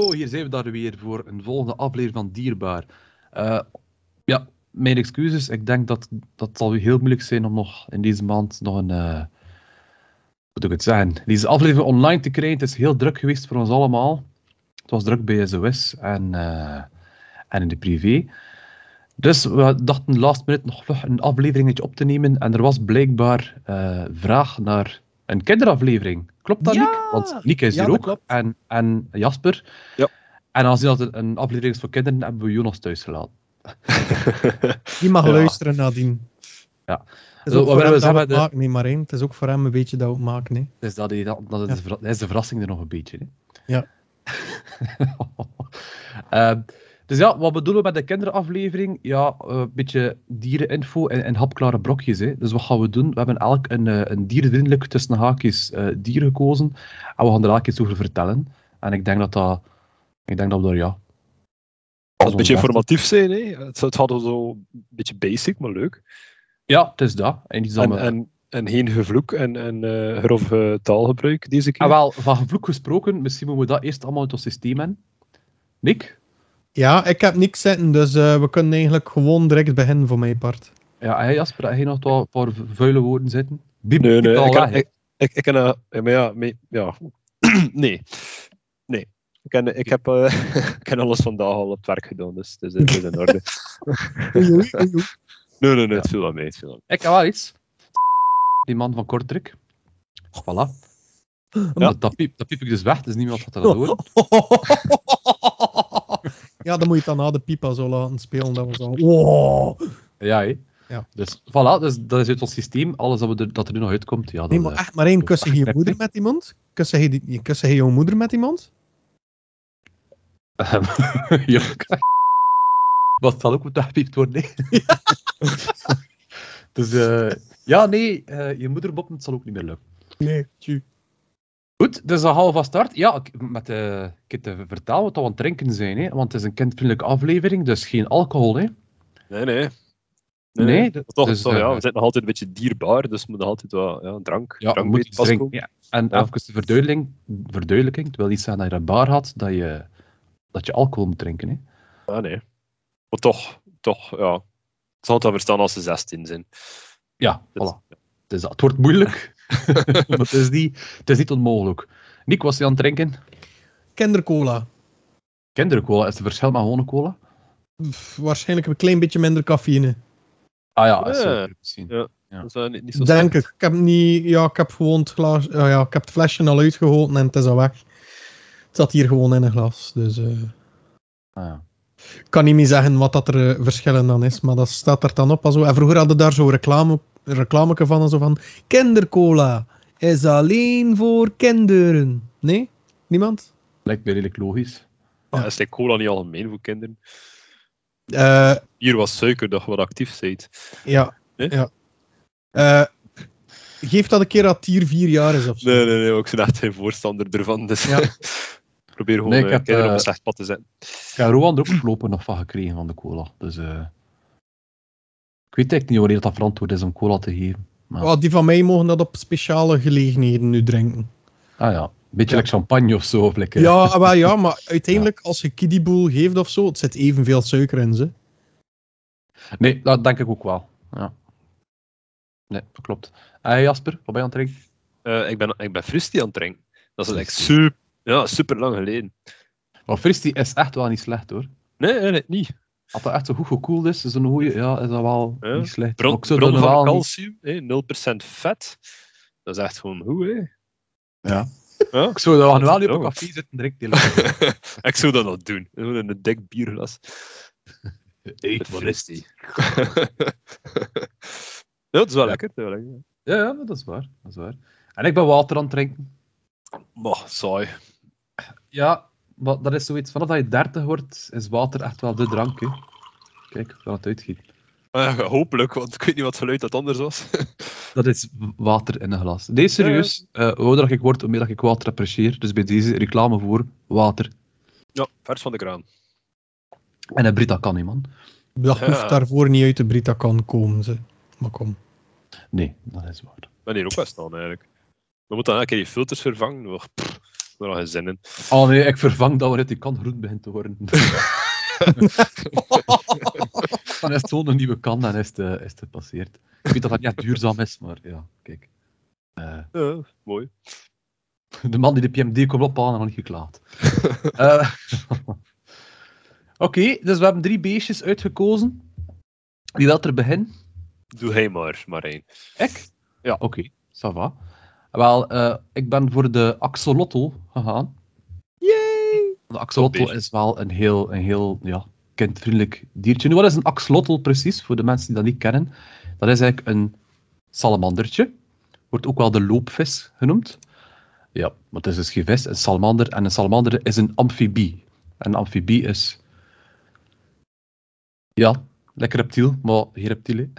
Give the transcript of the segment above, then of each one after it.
Hallo, hier zijn we daar weer voor een volgende aflevering van Dierbaar. Ja, mijn excuses. Ik denk dat het zal heel moeilijk zijn om nog in deze maand nog een... hoe moet ik het zeggen? Deze aflevering online te krijgen. Het is heel druk geweest voor ons allemaal. Het was druk bij SOS en in de privé. Dus we dachten last minute nog vlug een afleveringetje op te nemen. En er was blijkbaar vraag naar een kinderaflevering. Klopt dat, Ja! Nick? Want Nick is Ja, hier dat ook. klopt. En Jasper. Ja. En als dat een aflevering is voor kinderen, hebben we Jonas thuis gelaten. Die mag Ja. luisteren nadien. Ja. Het is ook Wat voor willen hem we dat we zeggen het met maken, nee, maar het is ook voor hem een beetje dat we het maken. Nee. Dus dat is de verrassing er nog een beetje. Hè? Ja. Dus ja, wat bedoelen we met de kinderaflevering? Ja, een beetje diereninfo en hapklare brokjes. Hè. Dus wat gaan we doen? We hebben elk een dierenvriendelijk, tussen haakjes, dier gekozen. En we gaan er elk iets over vertellen. En ik denk dat we daar, ja... Een beetje informatief zijn, hè? Het gaat zo een beetje basic, maar leuk. Ja, het is dat. En iets dat we... En geen gevloek en grof taalgebruik deze keer. En wel, van gevloek gesproken, misschien moeten we dat eerst allemaal uit ons systeem hebben. Nick? Ja, ik heb niks zitten, dus we kunnen eigenlijk gewoon direct beginnen voor mijn part. Ja, en Jasper, heb je nog een paar vuile woorden zitten? Nee, al weg, hè? ik ken... Ja. Nee. Ik heb alles vandaag al op het werk gedaan, dus het is in orde. Oei. Nee, het viel wel mee. Ik heb wel iets. Die man van Kortrijk. Voilà. Ja. Dat piep ik dus weg, dus niemand gaat dat horen. Ja, dan moet je het dan na de pipa zo laten spelen. Dat was al... Wow. Ja, hè. Ja. Dus voilà, dus dat is uit ons systeem. Alles dat er nu nog uitkomt. Ja, dat, Nee, maar echt maar één. Kussen je moeder met iemand? Kussen je jouw moeder met iemand? ja. Wat zal ook moeten gepiept worden, hè. Dus ja, nee, je moeder boppen, het zal ook niet meer lukken. Nee, tju. Goed, dus dan gaan we van start. Ja, met ik te vertellen wat we aan het drinken zijn, hè, want het is een kindvriendelijke aflevering, dus geen alcohol, hè. Nee. Nee, Toch, dus, ja, we zijn nog altijd een beetje dierbaar, dus we moeten altijd wel drank Ja, drank we moeten mee pas drinken. komen. Ja. En Ja. even de verduidelijking. Het wil niet zeggen dat je een bar had, dat je alcohol moet drinken, hè. Ja, nee. Maar toch, ja. Ik zal het wel verstaan als ze 16 zijn. Ja, Dus- voilà. Het wordt moeilijk, maar het is niet onmogelijk. Nick, was je aan het drinken? Kindercola. Kindercola, is het verschil met gewone cola? Waarschijnlijk een klein beetje minder cafeïne. Ah ja, is Ja. zo, misschien. Ja. Ja. Dat is wel niet zo Denk slecht. ik. Ik heb gewoon het glas... ik heb het flesje al uitgegoten en het is al weg. Het zat hier gewoon in een glas, dus... Ah, ja. Ik kan niet meer zeggen wat dat er verschillen dan is, maar dat staat er dan op. En vroeger hadden daar zo'n reclameke van, en zo van... Kindercola is alleen voor kinderen. Nee? Niemand? Lijkt me redelijk logisch. Maar is like cola niet algemeen voor kinderen? Eh, Hier was suiker dat je wat actief bent. ja. Nee? Ja. Geef dat een keer dat het hier 4 jaar is of zo. Nee, ik ben echt geen voorstander ervan. Dus Ja. probeer gewoon Nee, ik heb, kinderen op een slecht pad te zetten. Ik heb Rowan er ook voorlopig nog van gekregen van de cola. Dus ik weet eigenlijk niet wanneer dat verantwoord is om cola te geven. Maar... Oh, die van mij mogen dat op speciale gelegenheden nu drinken. Ah ja, een beetje Ja. like champagne of zo. Of like, Ja, wel, ja, maar uiteindelijk als je kiddieboel geeft of zo, het zit evenveel suiker in ze. Nee, dat denk ik ook wel. Ja. Nee, dat klopt. Jasper, wat ben je aan het drinken? Ik ben Fristi aan het drinken. Dat is echt Fristi. super lang geleden. Maar Fristi is echt wel niet slecht, hoor. Nee, niet. Als dat echt zo goed gekoeld is, zo'n goeie, ja, is dat wel Ja. niet slecht. Bron Maar ik zou van dat wel niet- calcium, 0% vet. Dat is echt gewoon goed, hè. Ja. Ja? Ik zou dat wel niet op Ja. een café zitten drinken. delen. Ik zou dat nog doen. Gewoon in een dik bierglas. Hey, Met wat is Fristi. Ja, het is wel lekker. Het is wel lekker. Ja, maar dat is waar. Dat is waar. En ik ben water aan het drinken. Maar, saai. Ja, maar dat is zoiets. Vanaf dat je 30 wordt, is water echt wel de drank. Hè. Kijk, ik kan het uitgieten. Hopelijk, want ik weet niet wat geluid dat anders was. Dat is water in een glas. Nee, serieus. Hoe ouder ik word, hoe meer dat ik water apprecieer. Dus bij deze reclame voor water. Ja, vers van de kraan. En een Brita kan niet, man. Dat Ja. hoeft daarvoor niet uit de Brita kan komen, ze. Maar kom. Nee, dat is waar. Ik ben hier ook wel staan, eigenlijk. We moeten dan een keer die filters vervangen. Maar er nog geen zin in. Oh nee, ik vervang dat wanneer die kan groen begint te worden. Dan is het gewoon een nieuwe kan en is het gepasseerd. Ik weet dat dat niet duurzaam is, maar ja, kijk. Ja, mooi. De man die de PMD komt ophalen, nog niet geklaagd. Oké, dus we hebben 3 beestjes uitgekozen. Wie wil er beginnen? Doe hij maar, Marijn. Ik? Ja. Oké, ça va. Wel, ik ben voor de axolotl gegaan. Yay! De axolotl Top beestje. is wel een heel ja, kindvriendelijk diertje. Nu, wat is een axolotl precies, voor de mensen die dat niet kennen? Dat is eigenlijk een salamandertje. Wordt ook wel de loopvis genoemd. Ja, maar het is dus geen vis, een salamander. En een salamander is een amfibie. En een amfibie is... Ja, lekker reptiel, maar geen reptiel, hè.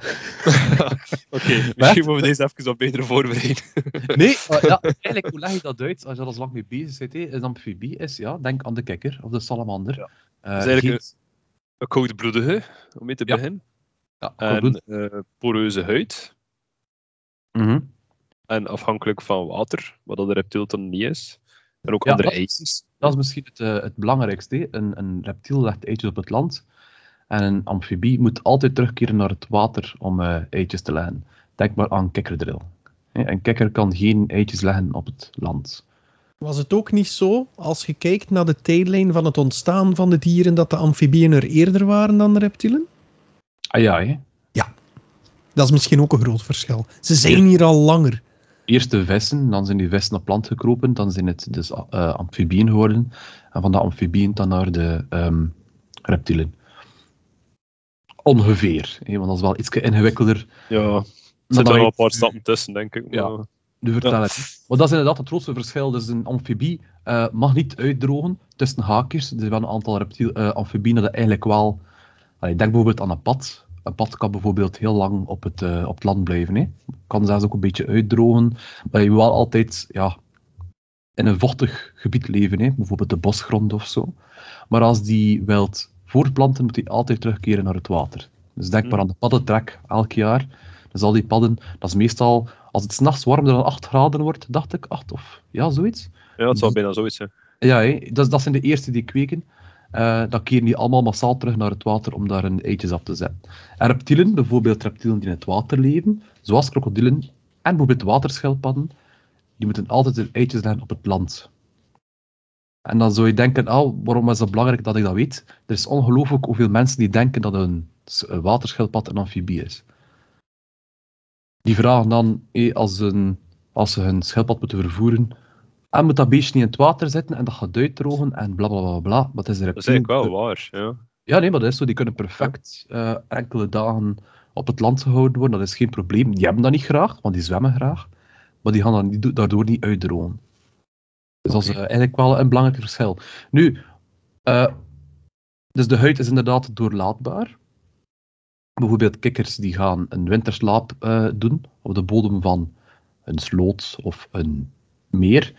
Oké, misschien moeten we deze even wat beter voorbereiden. Nee, maar ja, eigenlijk, hoe leg je dat uit als je er al zo lang mee bezig bent? Hè? Een amfibie is, ja, denk aan de kikker of de salamander. Ja. Dat is eigenlijk een koudbloedige, om mee te Ja. beginnen. Ja, En poreuze huid. Mhm. En afhankelijk van water, wat dat een reptiel dan niet is. En ook Ja, andere dat- eitjes. Dat is misschien het belangrijkste. Hè. Een reptiel legt eitjes op het land. En een amfibie moet altijd terugkeren naar het water om eitjes te leggen. Denk maar aan kikkerdrill. Hè, een kikker kan geen eitjes leggen op het land. Was het ook niet zo, als je kijkt naar de tijdlijn van het ontstaan van de dieren, dat de amfibieën er eerder waren dan de reptielen? Ah ja, hè. Dat is misschien ook een groot verschil. Ze zijn hier al langer. Eerst de vissen, dan zijn die vissen op land gekropen, dan zijn het dus amfibieën geworden. En van de amfibieën dan naar de reptielen. Ongeveer, hè, want dat is wel iets ingewikkelder. Ja, er dan zitten dat wel ik een paar nu- stappen tussen, denk ik. Ja. Maar... Nu vertel het. Maar dat is inderdaad het grootste verschil. Dus een amfibie mag niet uitdrogen tussen haakjes. Er zijn wel een aantal amfibieën dat eigenlijk wel... Denk bijvoorbeeld aan een pad. Een pad kan bijvoorbeeld heel lang op het land blijven. Hè. Kan zelfs ook een beetje uitdrogen. Maar je wil wel altijd in een vochtig gebied leven. Hè. Bijvoorbeeld de bosgrond of zo. Maar als die wilt voortplanten, moet die altijd terugkeren naar het water. Dus denk maar aan de paddentrek elk jaar. Dus al die padden, dat is meestal... Als het 's nachts warmer dan 8 graden wordt, dacht ik, 8 of... Ja, zoiets. Ja, het zou bijna zoiets zijn. Ja, hè. Dat zijn de eerste die kweken. Dan keren die allemaal massaal terug naar het water om daar hun eitjes af te zetten. En reptielen, bijvoorbeeld reptielen die in het water leven, zoals krokodillen en bijvoorbeeld waterschildpadden, die moeten altijd hun eitjes leggen op het land. En dan zou je denken, waarom is het belangrijk dat ik dat weet? Er is ongelooflijk hoeveel mensen die denken dat een waterschildpad een amfibie is. Die vragen dan, als ze hun schildpad moeten vervoeren, en moet dat beestje niet in het water zitten en dat gaat uitdrogen en bla bla bla bla. Maar het is een Dat is reptiel. eigenlijk wel waar, ja. Ja, nee, maar dat is zo. Die kunnen perfect enkele dagen op het land gehouden worden. Dat is geen probleem. Die hebben dat niet graag, want die zwemmen graag. Maar die gaan dan daardoor niet uitdrogen. Dus dat is eigenlijk wel een belangrijk verschil. Nu, dus de huid is inderdaad doorlaatbaar. Bijvoorbeeld kikkers die gaan een winterslaap doen op de bodem van een sloot of een meer.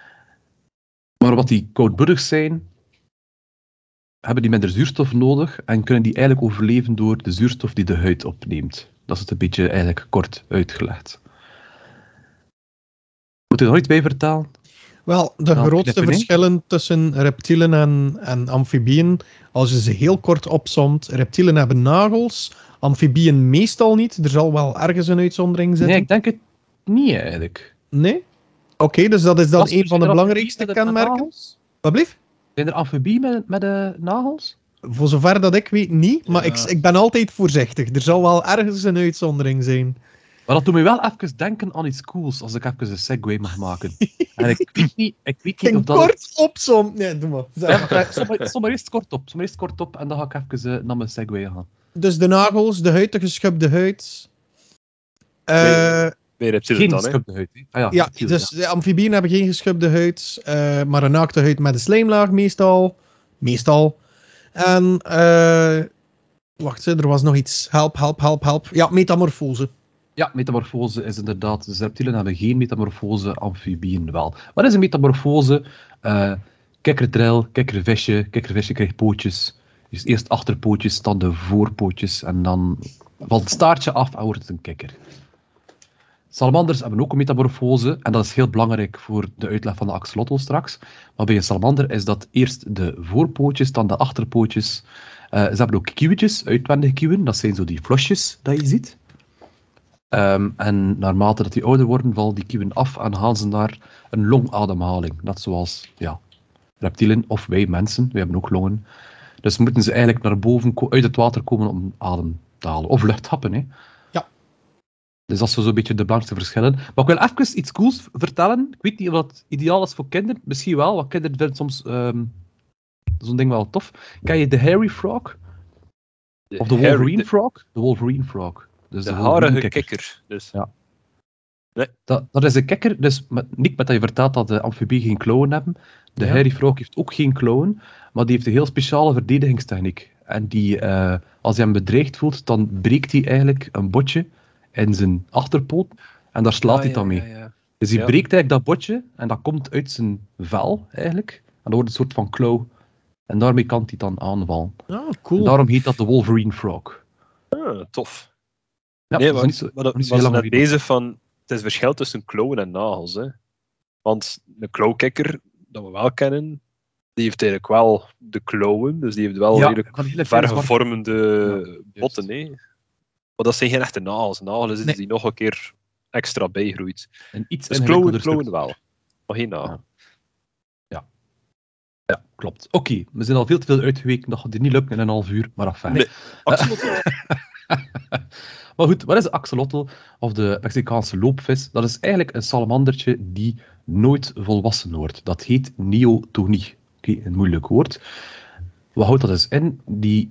Maar wat die koudbloedig zijn, hebben die minder zuurstof nodig en kunnen die eigenlijk overleven door de zuurstof die de huid opneemt. Dat is het een beetje eigenlijk kort uitgelegd. Moet ik er nog iets bij vertellen? Wel, de Nou, grootste knippen, hè? verschillen tussen reptielen en amfibieën, als je ze heel kort opsomt, reptielen hebben nagels, amfibieën meestal niet. Er zal wel ergens een uitzondering Nee, zitten. ik denk het niet eigenlijk. Nee? Oké, dus dat is dan Als- een van zijn de er belangrijkste amfibieën met kenmerken. nagels? Wat blieft? Zijn er amfibieën met nagels? Voor zover dat ik weet niet, maar Ja. ik ben altijd voorzichtig. Er zal wel ergens een uitzondering zijn. Maar dat doet me wel even denken aan iets cools, als ik even een segue mag maken. En ik weet niet of Ging dat... kort opsom. Nee, doe maar. Ja, som maar eerst kort op en dan ga ik even naar mijn segue gaan. Dus de nagels, de huid, de geschubde huid. Bij reptielen Geen dan, hè. geschubde huid. Hè? Ah, ja, Ja, reptiel, dus de amfibieën hebben geen geschubde huid, maar een naakte huid met een slijmlaag meestal. Meestal. En, wacht, er was nog iets. Help. Ja, metamorfose. Ja, metamorfose is inderdaad... Dus reptielen hebben geen metamorfose, amfibieën wel. Wat is een metamorfose? Kikkerdrill, kikkervisje krijgt pootjes. Dus eerst achterpootjes, dan de voorpootjes. En dan valt het staartje af en wordt het een kikker. salamanders hebben ook een metamorfose, en dat is heel belangrijk voor de uitleg van de axolotl straks. Maar bij een salamander is dat eerst de voorpootjes, dan de achterpootjes. Ze hebben ook kieuwtjes, uitwendige kieuwen, dat zijn zo die flosjes dat je ziet. En naarmate dat die ouder worden, vallen die kieuwen af en gaan ze naar een longademhaling. Net zoals reptielen of wij mensen, wij hebben ook longen. Dus moeten ze eigenlijk naar boven uit het water komen om adem te halen. Of lucht happen, hè. Ja. Dus dat zijn zo'n beetje de belangrijkste verschillen. Maar ik wil even iets cools vertellen. Ik weet niet of dat ideaal is voor kinderen. Misschien wel, want kinderen vinden soms zo'n ding wel tof. Ken je de hairy frog? Of de Wolverine frog? De Wolverine frog. Dus de harige kikker. Dus. Ja. Nee. Dat is een kikker, dus niet met dat je vertelt dat de amfibieën geen klauwen hebben. De hairy frog heeft ook geen klauwen, maar die heeft een heel speciale verdedigingstechniek. En die, als hij hem bedreigd voelt, dan breekt hij eigenlijk een botje in zijn achterpoot en daar slaat hij dan mee. Ja. Dus hij breekt eigenlijk dat botje en dat komt uit zijn vel eigenlijk. En dat wordt een soort van klauw. En daarmee kan hij dan aanvallen. Ja, cool. En daarom heet dat de Wolverine frog. Tof. Ja, nee, dat is niet zo, maar niet zo was heel net lang bezig van, het is verschil tussen klauwen en nagels. Hè. Want de klauwkikker, dat we wel kennen, die heeft eigenlijk wel de klauwen, dus die heeft wel redelijk vergevormde botten. Hè. Maar dat zijn geen echte nagels. Nagels is iets die nog een keer extra bijgroeit. Dus klauwen wel, maar geen nagel. Ja, klopt. Oké, we zijn al veel te veel uitgeweken, dat gaat dit niet lukken in een half uur, maar afijn. Nee, axolotl. Maar goed, wat is de axolotl of de Mexicaanse loopvis? Dat is eigenlijk een salamandertje die nooit volwassen wordt. Dat heet neotonie. Oké, een moeilijk woord. Wat houdt dat dus in? Die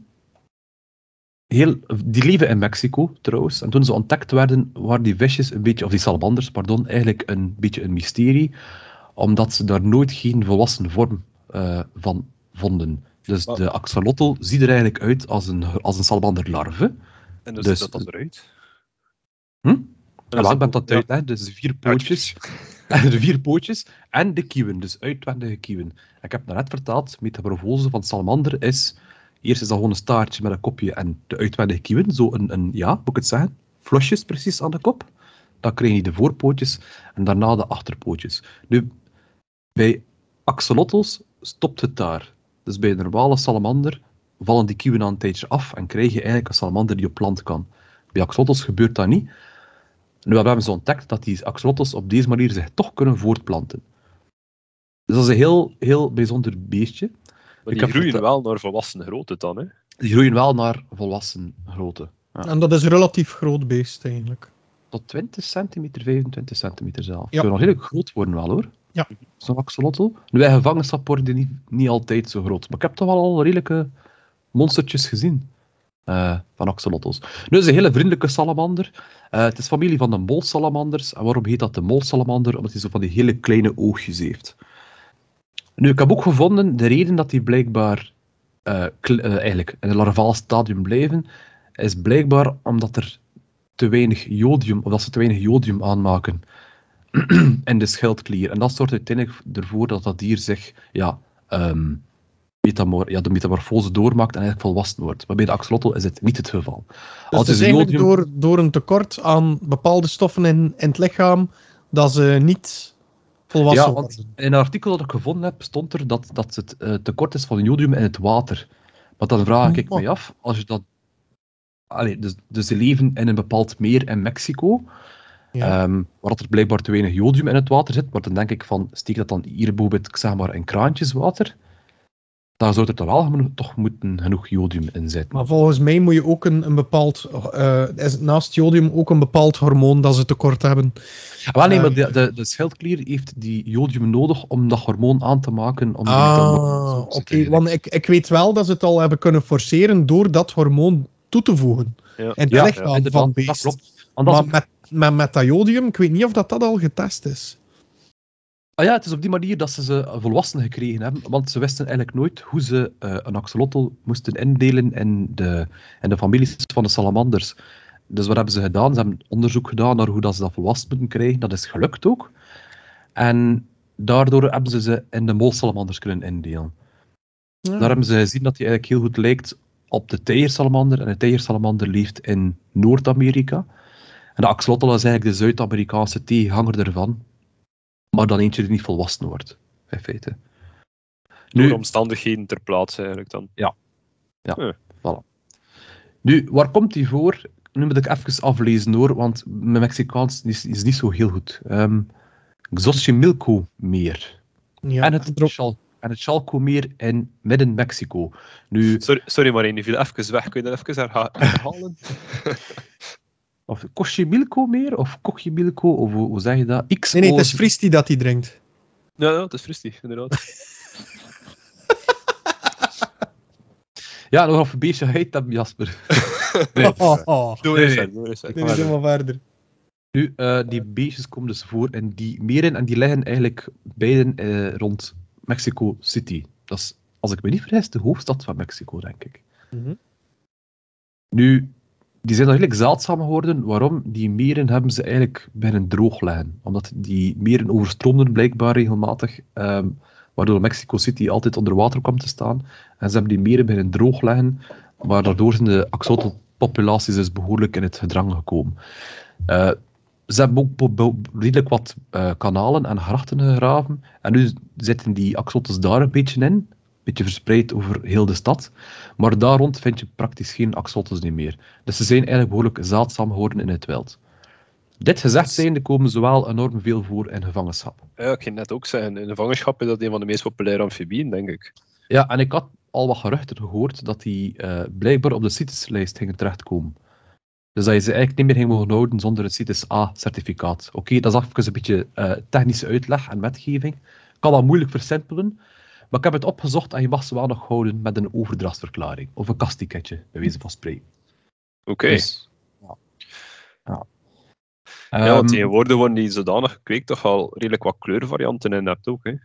leven in Mexico, trouwens. En toen ze ontdekt werden, waren die visjes een beetje, of die salamanders, pardon, eigenlijk een beetje een mysterie, omdat ze daar nooit geen volwassen vorm van vonden. Dus de axolotl ziet er eigenlijk uit als een salamanderlarve. En dus ziet dat eruit? Ja, ik ben dat uit, hè. Dus de 4 pootjes. De 4 pootjes en de kieuwen, dus uitwendige kieuwen. Ik heb net verteld, metamorfose van salamander is, eerst is dat gewoon een staartje met een kopje en de uitwendige kieuwen, zo moet ik het zeggen, flosjes precies aan de kop. Dan krijg je de voorpootjes en daarna de achterpootjes. Nu, bij axolotls stopt het daar. Dus bij een normale salamander vallen die kieuwen aan een tijdje af en krijg je eigenlijk een salamander die op land kan. Bij axolotls gebeurt dat niet. Nu hebben ze ontdekt dat die axolotls op deze manier zich toch kunnen voortplanten. Dus dat is een heel, heel bijzonder beestje. Maar die groeien wel naar volwassen grootte dan, hè? Die groeien wel naar volwassen grootte. Ja. En dat is een relatief groot beest, eigenlijk. Tot 20 centimeter, 25 centimeter zelf. Ja. Kunnen nog redelijk groot worden wel, hoor. Ja. Zo'n axolotl. Nu, bij gevangenschap worden die niet altijd zo groot. Maar ik heb toch wel al redelijke monstertjes gezien. Van axolotls. Nu, het is een hele vriendelijke salamander. Het is familie van de molsalamanders. En waarom heet dat de molsalamander? Omdat hij zo van die hele kleine oogjes heeft. Nu, ik heb ook gevonden, de reden dat die blijkbaar eigenlijk in een larvaal stadium blijven, is blijkbaar omdat er te weinig jodium, of dat ze te weinig jodium aanmaken in de schildklier. En dat zorgt uiteindelijk ervoor dat dat dier zich de metamorfose doormaakt en eigenlijk volwassen wordt. Maar bij de axolotl is het niet het geval. Dus als het is eigenlijk door een tekort aan bepaalde stoffen in het lichaam dat ze niet volwassen worden. Want in een artikel dat ik gevonden heb, stond er dat het tekort is van jodium in het water. Maar dan vraag ik mij af, als je dat... Dus ze leven in een bepaald meer in Mexico, waar er blijkbaar te weinig jodium in het water zit, maar dan denk ik van, steek dat dan hier bijvoorbeeld, ik zeg maar, in kraantjeswater, dan zou er toch wel toch moeten genoeg jodium in zitten. Maar volgens mij moet je ook een bepaald... is naast jodium ook een bepaald hormoon dat ze tekort hebben. Wel nee, maar de schildklier heeft die jodium nodig om dat hormoon aan te maken. Oké, want ik weet wel dat ze het al hebben kunnen forceren door dat hormoon toe te voegen. Ja. In het lichaam van beest. Dat klopt. Maar met dat jodium, ik weet niet of dat al getest is. Ja, het is op die manier dat ze volwassenen gekregen hebben, want ze wisten eigenlijk nooit hoe ze een axolotl moesten indelen in de families van de salamanders. Dus wat hebben ze gedaan? Ze hebben onderzoek gedaan naar hoe dat ze dat volwassen moeten krijgen. Dat is gelukt ook. En daardoor hebben ze in de molsalamanders kunnen indelen. Ja. Daar hebben ze gezien dat die eigenlijk heel goed lijkt op de tijgersalamander. En de tijgersalamander leeft in Noord-Amerika. En de axolotl is eigenlijk de Zuid-Amerikaanse tegenhanger ervan, maar dan eentje die niet volwassen wordt, in feite. Door omstandigheden ter plaatse eigenlijk dan. Ja, voilà. Nu, waar komt die voor? Nu moet ik even aflezen hoor, want mijn Mexicaans is niet zo heel goed. Xochimilco-meer. Ja, En het Chalco-meer in midden-Mexico. Nu... Sorry Marijn, die viel even weg. Kun je dat even herhalen? Of Xochimilco-meer, of Cochimilco, of hoe zeg je dat? Nee, het is Fristi dat hij drinkt. Ja, het is Fristi, inderdaad. Ja, nog een beetje heet hebben, Jasper. Doe eens helemaal verder. Nu, die beestjes komen dus voor in die meren en die liggen eigenlijk beiden rond Mexico City. Dat is, als ik me niet vergis, de hoofdstad van Mexico, denk ik. Mm-hmm. Nu, die zijn eigenlijk zeldzaam geworden. Waarom? Die meren hebben ze eigenlijk beginnen droog liggen. Omdat die meren overstroomden blijkbaar regelmatig, waardoor Mexico City altijd onder water kwam te staan. En ze hebben die meren beginnen droog liggen, maar daardoor zijn de axolotl-populaties dus behoorlijk in het gedrang gekomen. Ze hebben ook redelijk wat kanalen en grachten gegraven. En nu zitten die axolotls daar een beetje in. Een beetje verspreid over heel de stad. Maar daar rond vind je praktisch geen axolotls meer. Dus ze zijn eigenlijk behoorlijk zeldzaam geworden in het wild. Dit gezegd zijnde komen ze wel enorm veel voor in gevangenschap. Ja, ik ging net ook zeggen, in gevangenschap is dat een van de meest populaire amfibieën, denk ik. Ja, en ik had al wat geruchten gehoord dat die blijkbaar op de CITES-lijst gingen terechtkomen. Dus dat je ze eigenlijk niet meer ging mogen houden zonder het CITES A-certificaat. Oké, dat is even een beetje technische uitleg en wetgeving. Ik kan dat moeilijk versimpelen, maar ik heb het opgezocht en je mag ze wel nog houden met een overdrachtsverklaring. Of een kastticketje, bij wijze van spreken. Oké. Dus, ja, want tegenwoordig worden die zodanig gekweekt toch al redelijk wat kleurvarianten in hebt ook, hè?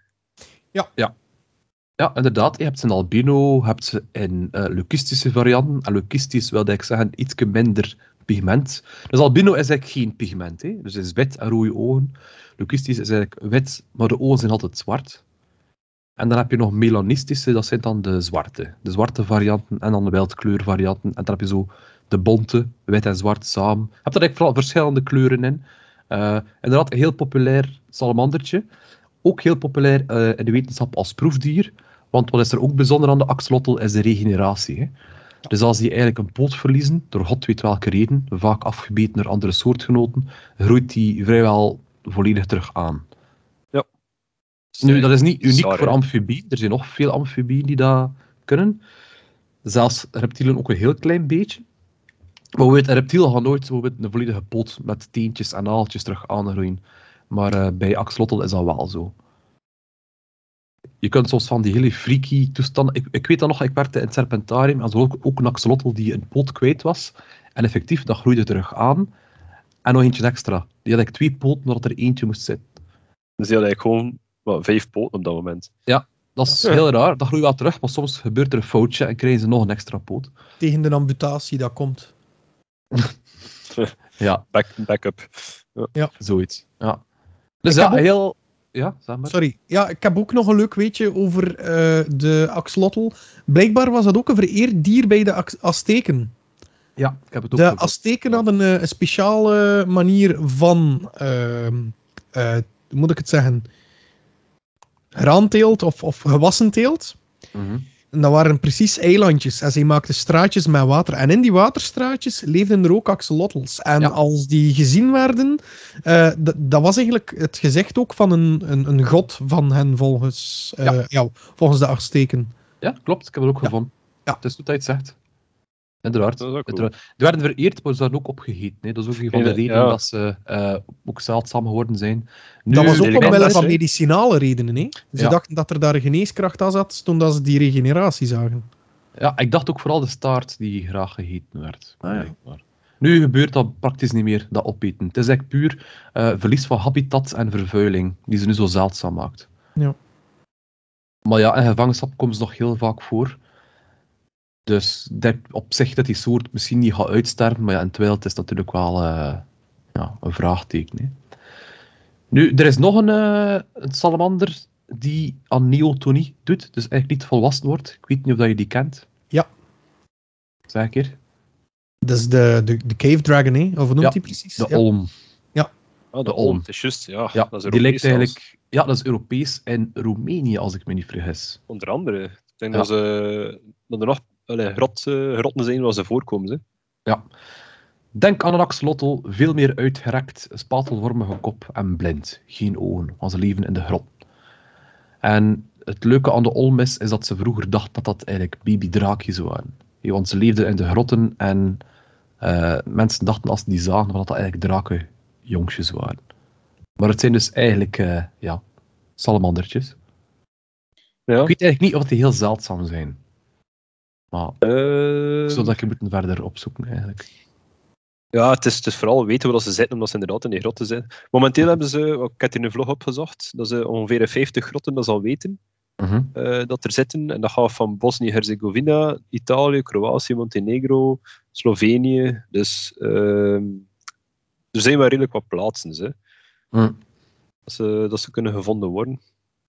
Ja, inderdaad. Je hebt ze in albino, je hebt ze in leucistische varianten. En leucistisch wil ik zeggen iets minder pigment. Dus albino is eigenlijk geen pigment. Hè? Dus het is wit en rode ogen. Leucistisch is eigenlijk wit, maar de ogen zijn altijd zwart. En dan heb je nog melanistische, dat zijn dan de zwarte varianten en dan de wildkleurvarianten. En dan heb je zo de bonte, wit en zwart samen. Je hebt er eigenlijk vooral verschillende kleuren in. Inderdaad, een heel populair salamandertje. Ook heel populair in de wetenschap als proefdier. Want wat is er ook bijzonder aan de axolotl is de regeneratie. Hè? Dus als die eigenlijk een poot verliezen, door god weet welke reden, vaak afgebeten door andere soortgenoten, groeit die vrijwel volledig terug aan. Ja. Nu, dat is niet uniek voor amfibieën. Er zijn nog veel amfibieën die dat kunnen. Zelfs reptielen ook een heel klein beetje. Maar een reptiel gaat nooit een volledige poot met teentjes en naaltjes terug aangroeien. Maar bij axolotl is dat wel zo. Je kunt soms van die hele freaky toestanden... Ik weet dat nog, ik werkte in het Serpentarium en zo ook een axolotl die een poot kwijt was. En effectief, dat groeide terug aan. En nog eentje extra. Die had 2 poten, omdat er eentje moest zitten. Dus die had eigenlijk gewoon 5 poten op dat moment. Ja, dat is heel raar. Dat groeit wel terug, maar soms gebeurt er een foutje en krijgen ze nog een extra poot. Tegen de amputatie dat komt. Ja. Backup. Ja. Zoiets. Ja. Dus ja, heel... Ja, zeg maar. Sorry. Ja, ik heb ook nog een leuk weetje over de axolotl. Blijkbaar was dat ook een vereerd dier bij de Azteken. Ja, ik heb het ook de Azteken hadden een speciale manier van... hoe moet ik het zeggen? Graanteelt of gewassen teelt. Mm-hmm. En dat waren precies eilandjes. En zij maakten straatjes met water. En in die waterstraatjes leefden er ook axolotls. En als die gezien werden... dat was eigenlijk het gezegd ook van een god van hen volgens de Azteken. Ja, klopt. Ik heb het ook gevonden. Ja. Het is wat hij het zegt. Inderdaad. Dat is ook cool. Die werden vereerd, maar ze werden ook opgegeten. Hè. Dat is ook een van de redenen dat ze ook zeldzaam geworden zijn. Nu, dat was ook omwille van medicinale redenen. Hè? Ze dachten dat er daar een geneeskracht aan zat toen dat ze die regeneratie zagen. Ja, ik dacht ook vooral de staart die graag gegeten werd. Nu gebeurt dat praktisch niet meer, dat opeten. Het is eigenlijk puur verlies van habitat en vervuiling die ze nu zo zeldzaam maakt. Ja. Maar ja, in gevangenschap komen ze nog heel vaak voor. Dus op zich dat die soort misschien niet gaat uitsterven, maar ja, in het wild is natuurlijk wel een vraagteken. Hè. Nu, er is nog een salamander die aan neotonie doet, dus eigenlijk niet volwassen wordt. Ik weet niet of je die kent. Ja. Zeg een keer. Dat is de Cave Dragon, hè? Of hoe noemt die precies? De Olm. De Olm, het is juist. Ja, dat is die lijkt eigenlijk... Ja, dat is Europees en Roemenië, als ik me niet vergis. Onder andere. Ik denk dat er nog grotten zijn waar ze voorkomen. Hè. Ja. Denk aan een axolotl, veel meer uitgerekt, spatelvormige kop en blind. Geen ogen, want ze leven in de grot. En het leuke aan de Olm is dat ze vroeger dachten dat eigenlijk babydraakjes waren. Ja, want ze leefden in de grotten en mensen dachten als ze die zagen dat eigenlijk drakenjongsjes waren. Maar het zijn dus eigenlijk salamandertjes. Ja. Ik weet eigenlijk niet of die heel zeldzaam zijn. Maar zodat je moeten verder opzoeken eigenlijk. Ja, het is vooral weten waar ze zitten, omdat ze inderdaad in die grotten zijn. Momenteel hebben ze, ik heb hier een vlog opgezocht, dat ze ongeveer 50 grotten dat ze al weten dat er zitten. En dat gaat van Bosnië-Herzegovina, Italië, Kroatië, Montenegro, Slovenië. Dus er zijn wel redelijk wat plaatsen dat ze kunnen gevonden worden.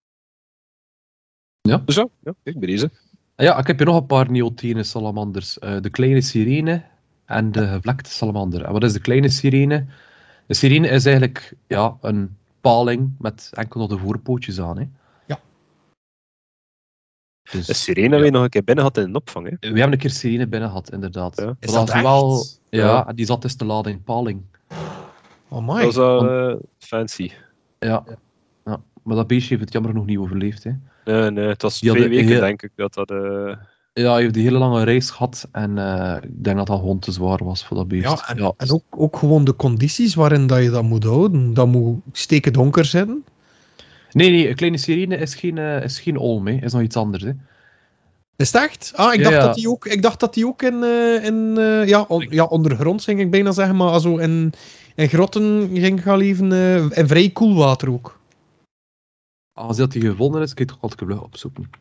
Ja. Dus ja, kijk, bij deze. Ja, ik heb hier nog een paar neotene salamanders. De kleine sirene en de gevlekte salamander. En wat is de kleine sirene? De sirene is eigenlijk een paling met enkel nog de voorpootjes aan. Hè. Ja. Dus, de sirene hebben we nog een keer binnen gehad in een opvang. Hè? We hebben een keer sirene binnen gehad, inderdaad. Ja. Is dat echt? Wel, ja, die zat dus te lading paling. Oh my. Dat was wel fancy. Ja. Maar dat beestje heeft het jammer nog niet overleefd. Hè. Nee, het was 2 weken denk ik dat... Ja, hij heeft een hele lange reis gehad en ik denk dat dat gewoon te zwaar was voor dat beest. Ja, en ook gewoon de condities waarin dat je dat moet houden. Dat moet steken donker zijn. Nee, een kleine sirene is geen olm, hè. Is nog iets anders. Hè. Is het echt? Ik dacht dat die ook ondergronds ging ik bijna zeggen, maar also in grotten ging gaan leven en vrij koel water ook. Als dat die gevonden is, kun je toch altijd vlug opzoeken.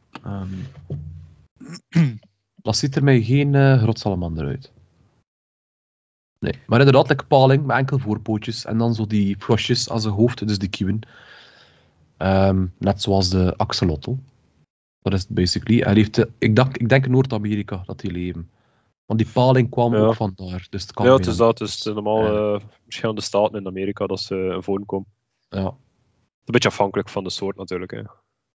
Dat ziet er mij geen grotsalamander uit. Nee, maar inderdaad, like paling met enkel voorpootjes en dan zo die flosjes als een hoofd, dus de kieuwen. Net zoals de axolotl. Dat is het basically. Hij heeft ik denk in Noord-Amerika dat die leven. Want die paling kwam ook vandaar. Dus het kan het is dat. Het is normaal verschillende staten in Amerika dat ze voorkomen. Ja. Een beetje afhankelijk van de soort natuurlijk. Hè.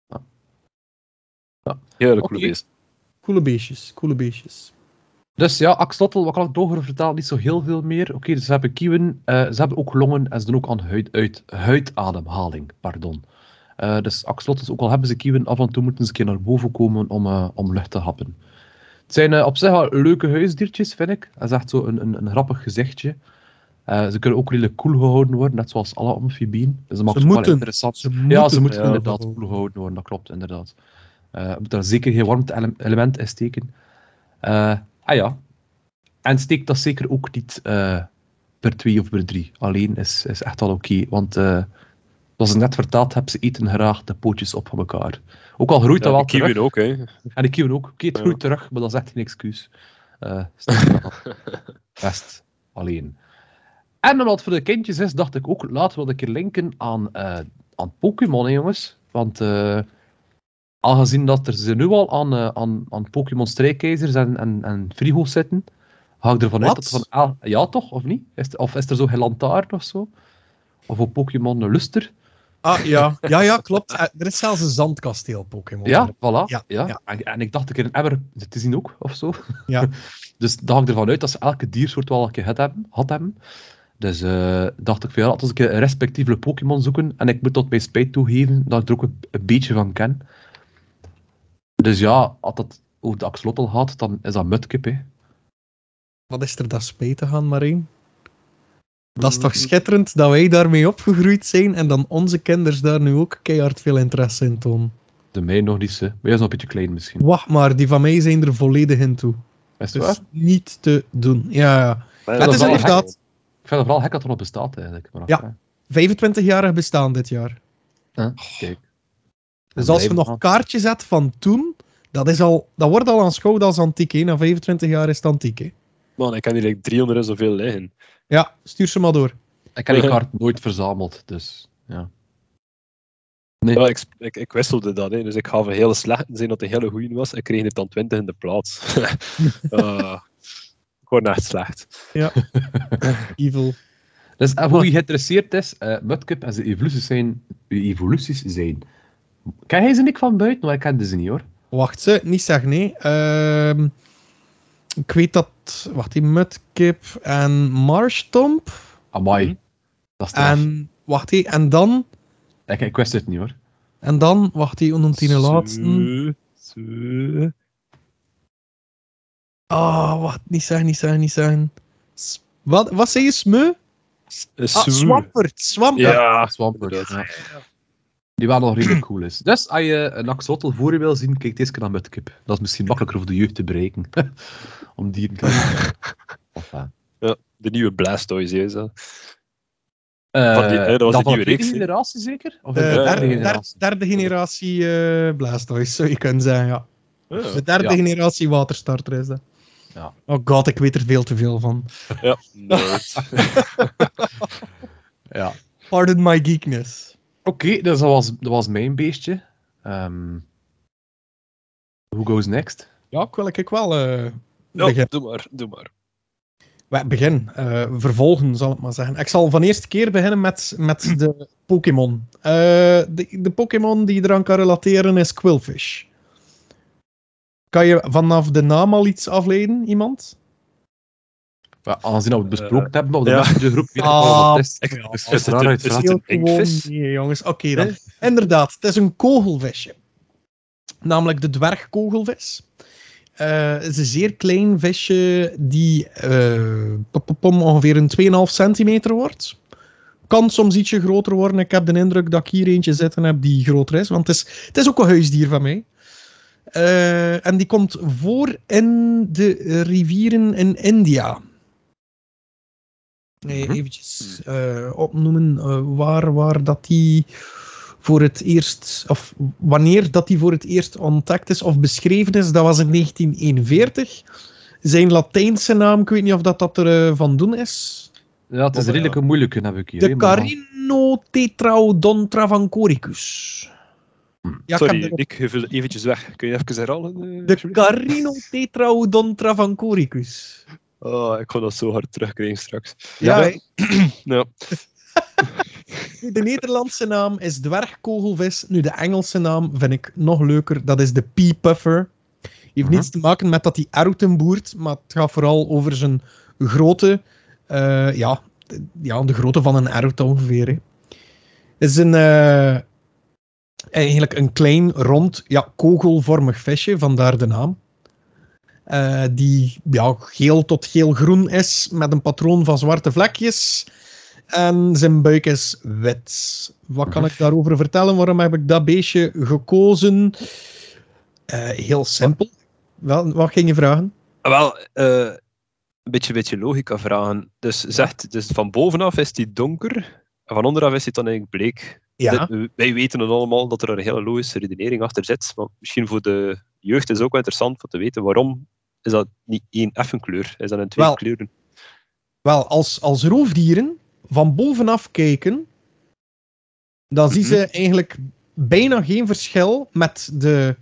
Ja. Hele coole beest. Coole beestjes. Dus ja, axolotl, wat kan ik over vertellen? Niet zo heel veel meer. Oké, dus ze hebben kieuwen, ze hebben ook longen en ze doen ook aan huidademhaling. Pardon. Dus axolotls, ook al hebben ze kieuwen, af en toe moeten ze een keer naar boven komen om lucht te happen. Het zijn op zich wel leuke huisdiertjes, vind ik. Dat is echt zo een grappig gezichtje. Ze kunnen ook redelijk koel gehouden worden, net zoals alle amfibieën. Dus dat maakt het wel interessant. Ze moeten inderdaad koel gehouden worden, dat klopt inderdaad. Moet daar zeker geen warmte-element in steken. En steekt dat zeker ook niet per 2 of per 3. Alleen is echt wel oké, want zoals ik net verteld heb, ze eten graag de pootjes op van elkaar. Ook al groeit dat wel terug. En de kieuwen ook, hè. En de kieuwen ook. Oké, het groeit terug, maar dat is echt geen excuus. Best alleen. En omdat het voor de kindjes is, dacht ik ook, laten we een keer linken aan Pokémon, hè, jongens. Want aangezien dat ze nu al aan Pokémon Strijkijzers en Frigo's zitten, ga ik ervan uit dat van... ja, toch? Of niet? Of is er zo geen lantaarn of zo? Of op Pokémon Luster? Ja, klopt. Er is zelfs een zandkasteel Pokémon. Ja, voilà. Ja. En ik dacht een keer een emmer te zien ook, of zo. Ja. Dus dan ga ik ervan uit dat ze elke diersoort wel een keer had hebben. Dus dacht ik van laten we een respectievelijk Pokémon zoeken. En ik moet tot mijn spijt toegeven dat ik er ook een beetje van ken. Dus ja, als dat over de axolotl gaat, dan is dat Mudkip, hè. Wat is er dat spijtig aan, Marijn? Dat is toch schitterend dat wij daarmee opgegroeid zijn en dan onze kinders daar nu ook keihard veel interesse in tonen. De mij nog niet, hè. Maar jij is nog een beetje klein misschien. Wacht maar, die van mij zijn er volledig in toe. Is het dus waar? Niet te doen. Ja. Het is inderdaad... Ik vind het vooral gek dat er nog bestaat, eigenlijk. Maar ja, 25-jarig bestaan dit jaar. Kijk. Dus als je nog kaartjes hebt van toen, dat wordt al aanschouwd als antiek. Hè. Na 25 jaar is het antiek. Hè. Man, ik kan hier 300 en zoveel liggen. Ja, stuur ze maar door. Ik heb die kaart nooit verzameld, dus ja. Nee. Ja, ik wisselde dat, hè. Dus ik gaf een hele slechte zijn dat een hele goeie was en kreeg het dan 20 in de plaats. Ik Gewoon echt slecht. Ja. Evil. Dus hoe je geïnteresseerd is, Mudkip en zijn evoluties zijn. Ken jij ze niet van buiten? Maar ik kende ze niet, hoor. Wacht, ze, niet zeggen, nee. Ik weet dat... Wacht, die Mudkip en Marshtomp. Amai. Dat is En... Wacht, en dan... Ik wist het niet, hoor. En dan... Wacht, hoe noemt die de laatste? Wacht, niet zeggen. Wat zei je, Smeu? Swampert. Ja, Swampert. Ja. Die waren nog redelijk cool is. Dus als je een axolotl voor je wil zien, kijk deze keer naar Mudkip. Dat is misschien makkelijker voor de jeugd te bereiken. Om dieren te enfin. Ja, de nieuwe Blastoise, is dat. Dat was de van nieuwe de reeks. generatie zeker? Of de derde generatie? Derde generatie Blastoise, zou je kunnen zeggen, ja. De derde generatie waterstarter is dat. Ja. Oh god, ik weet er veel te veel van. Ja, nooit. Ja. Pardon my geekness. Oké, dus dat was mijn beestje. Who goes next? Ja, ik wil wel Ja, beginnen. doe maar. Vervolgen zal ik maar zeggen. Ik zal van eerste keer beginnen met de Pokémon. De Pokémon die je eraan kan relateren is Qwilfish. Kan je vanaf de naam al iets afleiden, iemand? Aangezien we het besproken hebben op de ja. messengergroep, weet ik wel wat het is. Is het een inkvis? Nee, jongens. Oké, dan. Inderdaad, het is een kogelvisje. Namelijk de dwergkogelvis. Het is een zeer klein visje die ongeveer een 2,5 centimeter wordt. Kan soms ietsje groter worden. Ik heb de indruk dat ik hier eentje zitten heb die groter is. Want het is ook een huisdier van mij. En die komt voor in de rivieren in India. Eventjes opnoemen waar dat die voor het eerst, of wanneer dat die voor het eerst ontdekt is of beschreven is. Dat was in 1941. Zijn Latijnse naam, ik weet niet of dat er van doen is. Ja, het is een redelijk moeilijke, heb ik hier. De Carinotetraudontravoncoricus. Ja, sorry, ik geef eventjes weg. Kun je even herhalen? De Carinotetraudontravoncoricus. Oh, ik ga dat zo hard terugkrijgen straks. Ja. Ja. De Nederlandse naam is dwergkogelvis. Nu, de Engelse naam vind ik nog leuker. Dat is de pea puffer. Heeft niets te maken met dat hij erouten boert, maar het gaat vooral over zijn grootte. De grootte van een erwt ongeveer. Hè. Het is eigenlijk een klein, rond, kogelvormig visje, vandaar de naam. Die geel tot geel-groen is, met een patroon van zwarte vlekjes. En zijn buik is wit. Wat kan ik daarover vertellen? Waarom heb ik dat beestje gekozen? Heel simpel. Wel, wat ging je vragen? Wel, een beetje logica vragen. Dus van bovenaf is die donker, en van onderaf is die dan eigenlijk bleek. Ja. Wij weten het allemaal dat er een hele logische redenering achter zit, maar misschien voor de jeugd is het ook wel interessant om te weten waarom is dat niet één effen kleur, is dat in twee kleuren? Wel, als roofdieren van bovenaf kijken, dan zien ze eigenlijk bijna geen verschil met de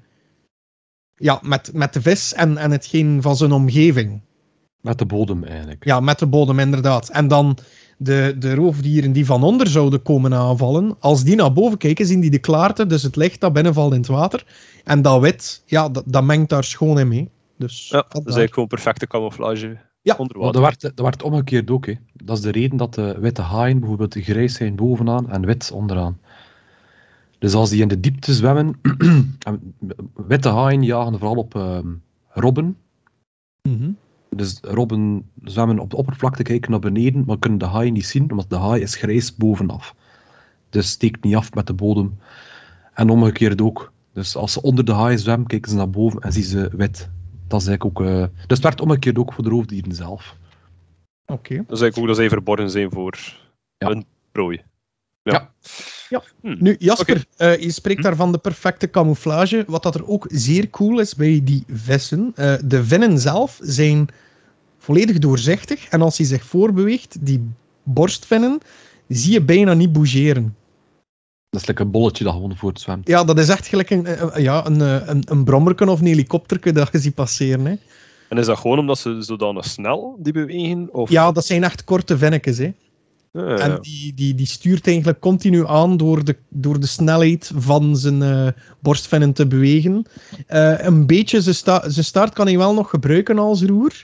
vis en hetgeen van zijn omgeving. Met de bodem eigenlijk. Ja, met de bodem inderdaad. En dan de roofdieren die van onder zouden komen aanvallen, als die naar boven kijken, zien die de klaarte, dus het licht dat binnenvalt in het water. En dat wit, dat mengt daar schoon in mee. Dus, ja, dat is eigenlijk gewoon perfecte camouflage. Ja, onder water. water. Dat werd omgekeerd ook. Hè. Dat is de reden dat de witte haaien bijvoorbeeld grijs zijn bovenaan en wit onderaan. Dus als die in de diepte zwemmen, witte haaien jagen vooral op robben. Dus robben zwemmen op de oppervlakte, kijken naar beneden, maar kunnen de haai niet zien, omdat de haai is grijs bovenaf. Dus steekt niet af met de bodem. En omgekeerd ook. Dus als ze onder de haai zwemmen, kijken ze naar boven en zien ze wit. Dat is eigenlijk ook... Dus het werd omgekeerd ook voor de roofdieren zelf. Oké. Dat is eigenlijk ook dat zij verborgen zijn voor een prooi. Ja. Nu, Jasper, je spreekt daar van de perfecte camouflage. Wat dat er ook zeer cool is bij die vissen. De vinnen zelf zijn volledig doorzichtig. En als hij zich voorbeweegt, die borstvinnen, zie je bijna niet bougeren. Dat is lekker een bolletje dat gewoon voor het zwemt. Ja, dat is echt gelijk een brommerken of een helikopterke dat je ziet passeren. Hè. En is dat gewoon omdat ze zodanig snel die bewegen? Of... Ja, dat zijn echt korte vennetjes, hè. Ja. En die stuurt eigenlijk continu aan door de snelheid van zijn borstvennen te bewegen. Een beetje, zijn staart kan hij wel nog gebruiken als roer.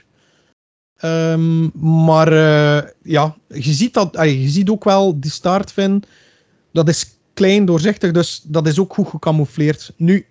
Maar ja, je ziet ook wel, die staartven, dat is klein, doorzichtig, dus dat is ook goed gecamoufleerd. Nu,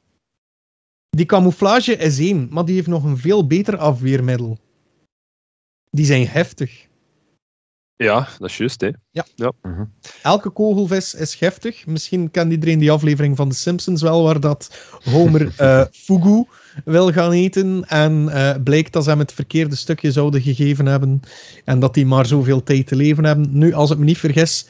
die camouflage is één, maar die heeft nog een veel beter afweermiddel. Die zijn heftig. Ja, dat is juist, hè. Ja. Mhm. Elke kogelvis is giftig. Misschien kent iedereen die aflevering van The Simpsons wel, waar dat Homer fugu wil gaan eten en blijkt dat ze hem het verkeerde stukje zouden gegeven hebben en dat die maar zoveel tijd te leven hebben. Nu, als ik me niet vergis,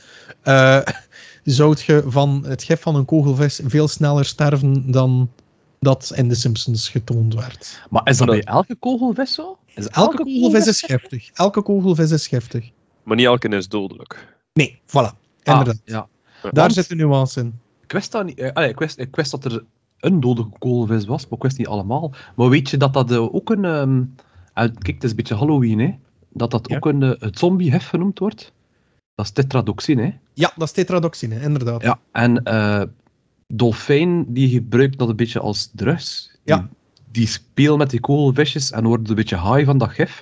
zou je van het gif van een kogelvis veel sneller sterven dan dat in The Simpsons getoond werd. Maar is dat bij elke kogelvis zo? Elke kogelvis is giftig. Elke kogelvis is giftig. Maar niet elke is dodelijk. Nee, voilà. Inderdaad. Ja. Daar zit de nuance in. Ik wist dat niet. Ik wist dat er een dodelijke kogelvis was, maar ik wist niet allemaal. Maar weet je dat dat ook een... kijk, het is een beetje Halloween, hè. Dat ook het zombie-hef genoemd wordt. Dat is tetradoxine, hè. Ja, dat is tetradoxine, inderdaad. Ja, en dolfijn, die gebruikt dat een beetje als drugs. Ja. Die spelen met die kogelvisjes en worden een beetje high van dat gif.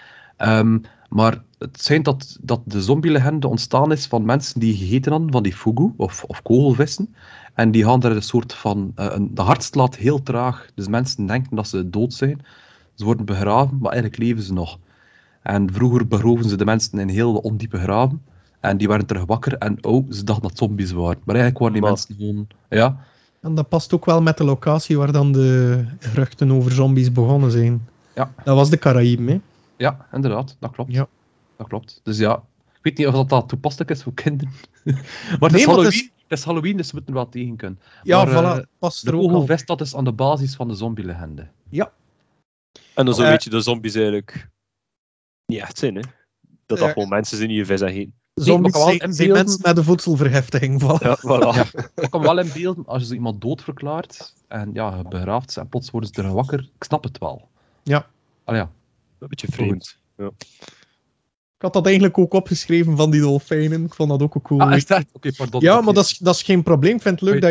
Maar het schijnt dat de zombie-legende ontstaan is van mensen die gegeten hadden van die fugu, of kogelvissen. En die gaan er een soort van... de hart slaat heel traag, dus mensen denken dat ze dood zijn. Ze worden begraven, maar eigenlijk leven ze nog. En vroeger begroven ze de mensen in heel ondiepe graven. En die waren terug wakker en ze dachten dat zombies waren. Maar eigenlijk waren die mensen gewoon... Ja. En dat past ook wel met de locatie waar dan de geruchten over zombies begonnen zijn. Ja. Dat was de Caraïben, hè? Ja, inderdaad, dat klopt. Ja. Dat klopt. Dus ja, ik weet niet of dat toepasselijk is voor kinderen. Maar het is Halloween, dus we moeten er wel tegen kunnen. Ja, maar, voilà, past de er ook al. kogelvis, dat is aan de basis van de zombie-legende. Ja. En dan zo weet je de zombies eigenlijk niet echt zijn, hè. Dat gewoon mensen zijn die je vis en geen. Zombies maar wel zijn mensen met een voedselvergiftiging. Voilà. Ja, voilà. Ja, ik kan wel in beelden, als je zo iemand dood verklaart en ja, je begraaft ze en plots worden ze terug wakker, ik snap het wel. Ja. Ja. Een beetje vreemd. Ja. Ik had dat eigenlijk ook opgeschreven van die dolfijnen. Ik vond dat ook cool. Is dat? Oké, pardon. Ja, maar dat is geen probleem. Ik vind het leuk dat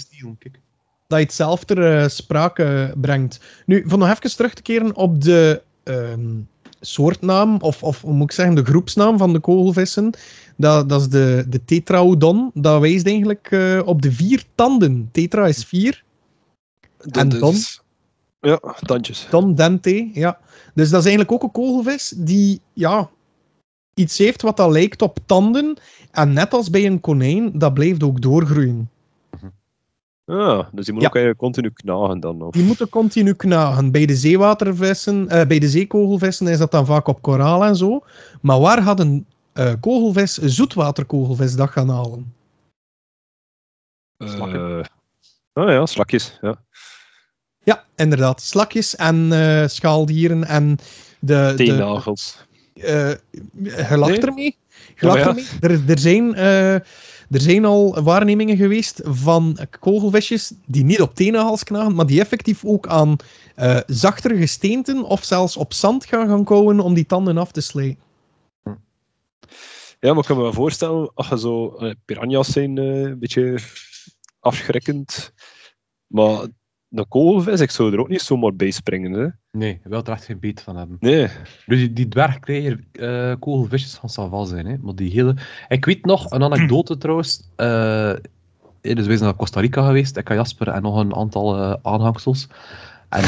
je het zelf ter sprake brengt. Nu, van nog even terug te keren op de soortnaam, of hoe moet ik zeggen, de groepsnaam van de kogelvissen. Dat is de tetraodon. Dat wijst eigenlijk op de 4 tanden. Tetra is 4. En don? Ja, tandjes. Don dente, ja. Dus dat is eigenlijk ook een kogelvis die, ja, iets heeft wat dat lijkt op tanden. En net als bij een konijn, dat blijft ook doorgroeien. Ah, dus die moet ook eigenlijk continu knagen dan? Of? Die moeten continu knagen. Bij de zeewatervissen, bij de zeekogelvissen is dat dan vaak op koraal en zo. Maar waar had een kogelvis, een zoetwaterkogelvis, dat gaan halen? Ja, slakjes. Ja. Ja, inderdaad. Slakjes en schaaldieren en de... Teennagels. Je lacht ermee. Er zijn al waarnemingen geweest van kogelvisjes die niet op teennagels knagen, maar die effectief ook aan zachtere gesteenten of zelfs op zand gaan kauwen om die tanden af te slijten. Ja, maar ik kan me wel voorstellen, als je zo... piranha's zijn een beetje afschrikkend, maar een kogelvis, ik zou er ook niet zomaar bij springen. Hè? Nee, je wilt er echt geen beet van hebben. Nee. Dus die dwergkrijger kogelvisjes van Saval zijn. Hè? Maar die hele... Ik weet nog, een anekdote trouwens. Dus we zijn naar Costa Rica geweest. Ik en Jasper en nog een aantal aanhangsels. En,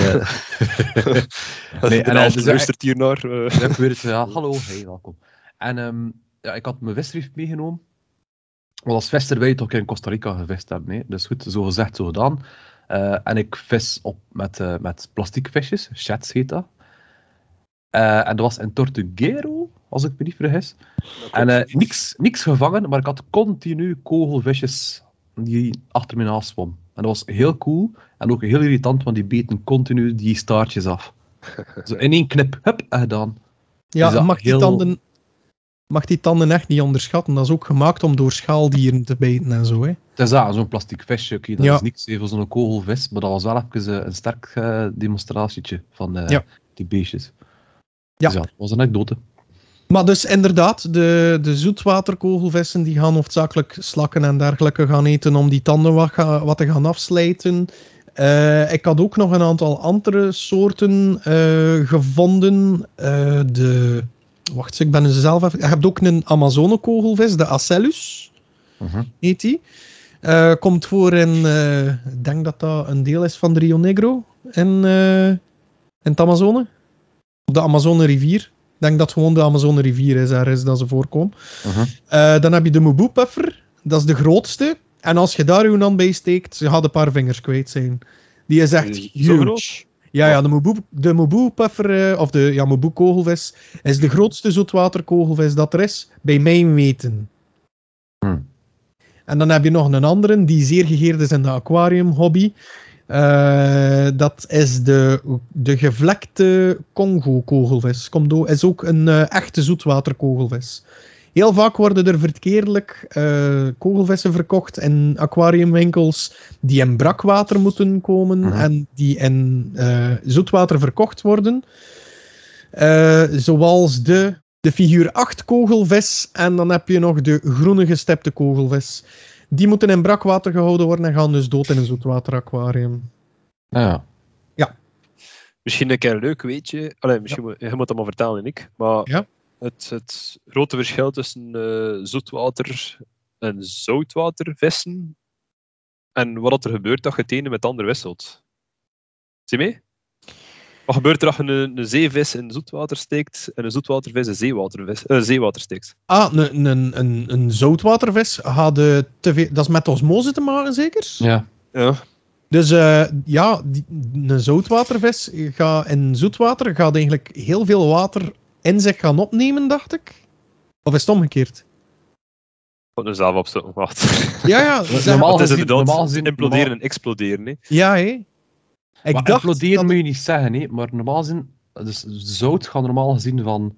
dus luistert hier naar. Ja, hallo, hey, welkom. En ik had mijn visrief meegenomen. Want als visser wil je toch in Costa Rica gevist hebben. Hè? Dus goed, zo gezegd, zo gedaan. En ik vis op met plastic visjes, chats heet dat. En dat was in Tortuguero, als ik me niet vergis. En niks gevangen, maar ik had continu kogelvisjes die achter me naast zwommen. En dat was heel cool en ook heel irritant, want die beten continu die staartjes af. Zo in één knip, hup, en gedaan. Ja, dus mag die tanden echt niet onderschatten. Dat is ook gemaakt om door schaaldieren te bijten en zo. Hè. Het is zo'n plastic visje, dat is niks voor zo'n kogelvis, maar dat was wel even een sterk demonstratietje van die beestjes. Ja. Dus ja, dat was een anekdote. Maar dus inderdaad, de zoetwaterkogelvissen die gaan hoofdzakelijk slakken en dergelijke gaan eten om die tanden wat te gaan afslijten. Ik had ook nog een aantal andere soorten gevonden. Wacht, ik ben er zelf even... Je hebt ook een Amazonekogelvis, de Acellus, heet die. Komt voor in... ik denk dat dat een deel is van de Rio Negro in het Amazone. Op de Amazone rivier. Ik denk dat het gewoon de Amazone rivier is, ergens dat ze voorkomen. Dan heb je de Mubu-puffer. Dat is de grootste. En als je daar je hand bij steekt, je gaat een paar vingers kwijt zijn. Die is echt huge. Ja, de Mubu-puffer, of de Mubu-kogelvis, is de grootste zoetwaterkogelvis dat er is, bij mijn weten. En dan heb je nog een andere, die zeer gegeerd is in de aquarium-hobby. Dat is de gevlekte Congo-kogelvis. Is ook een echte zoetwaterkogelvis. Heel vaak worden er verkeerdelijk kogelvissen verkocht in aquariumwinkels die in brakwater moeten komen en die in zoetwater verkocht worden. Zoals de figuur 8 kogelvis en dan heb je nog de groene gestepte kogelvis. Die moeten in brakwater gehouden worden en gaan dus dood in een zoetwateraquarium. Ja. Misschien een keer leuk, weet je. Misschien je moet dat maar vertellen en ik. Maar het grote verschil tussen zoetwater en zoutwatervissen en wat er gebeurt als je het ene met het andere wisselt. Zie je mee? Wat gebeurt er als je een zeevis in zoetwater steekt en een zoetwatervis in zeewater steekt? Een zoutwatervis gaat te veel... Dat is met osmose te maken, zeker? Ja. Dus een zoutwatervis in zoetwater gaat eigenlijk heel veel water in zich gaan opnemen, dacht ik. Of is het omgekeerd? Ik moet er zelf opzoeken, wacht. Ja. Het is inderdaad imploderen en exploderen. Hè. Ja, hé. Imploderen moet je niet zeggen, hè. Maar normaal gezien... Dus zout gaat normaal gezien van...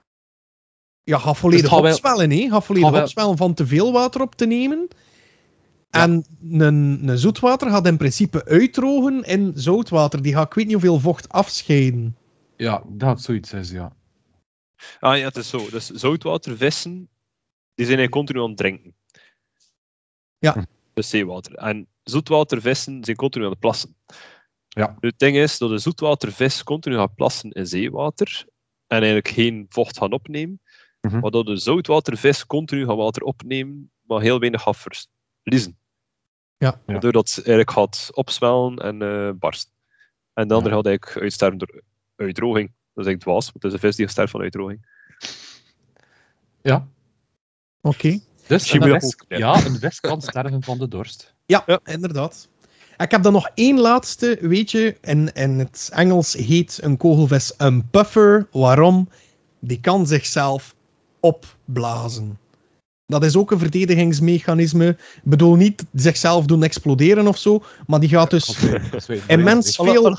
Ja, gaat volledig opzwellen, hè. Gaat volledig opzwellen van te veel water op te nemen. Ja. En een zoetwater gaat in principe uitdrogen in zoutwater. Die gaat ik weet niet hoeveel vocht afscheiden. Ja, dat zoiets is, ja. Ah ja, het is zo. Dus zoutwatervissen, die zijn continu aan het drinken. Ja. Dus zeewater. En zoetwatervissen zijn continu aan het plassen. Ja. Het ding is dat de zoetwatervis continu gaat plassen in zeewater en eigenlijk geen vocht gaan opnemen. Maar dat de zoutwatervis continu gaat water opnemen, maar heel weinig gaat verliezen. Ja. Waardoor dat eigenlijk gaat opzwellen en barsten. En de andere gaat eigenlijk uitsterven door uitdroging. Dat is eigenlijk dwaas, want het is een vis die sterft van uitdroging. Ja. Oké. Dus een vis kan sterven van de dorst. Ja, inderdaad. Ik heb dan nog één laatste, weet je. In het Engels heet een kogelvis een puffer. Waarom? Die kan zichzelf opblazen. Dat is ook een verdedigingsmechanisme. Ik bedoel niet zichzelf doen exploderen of zo, maar die gaat dus immens veel...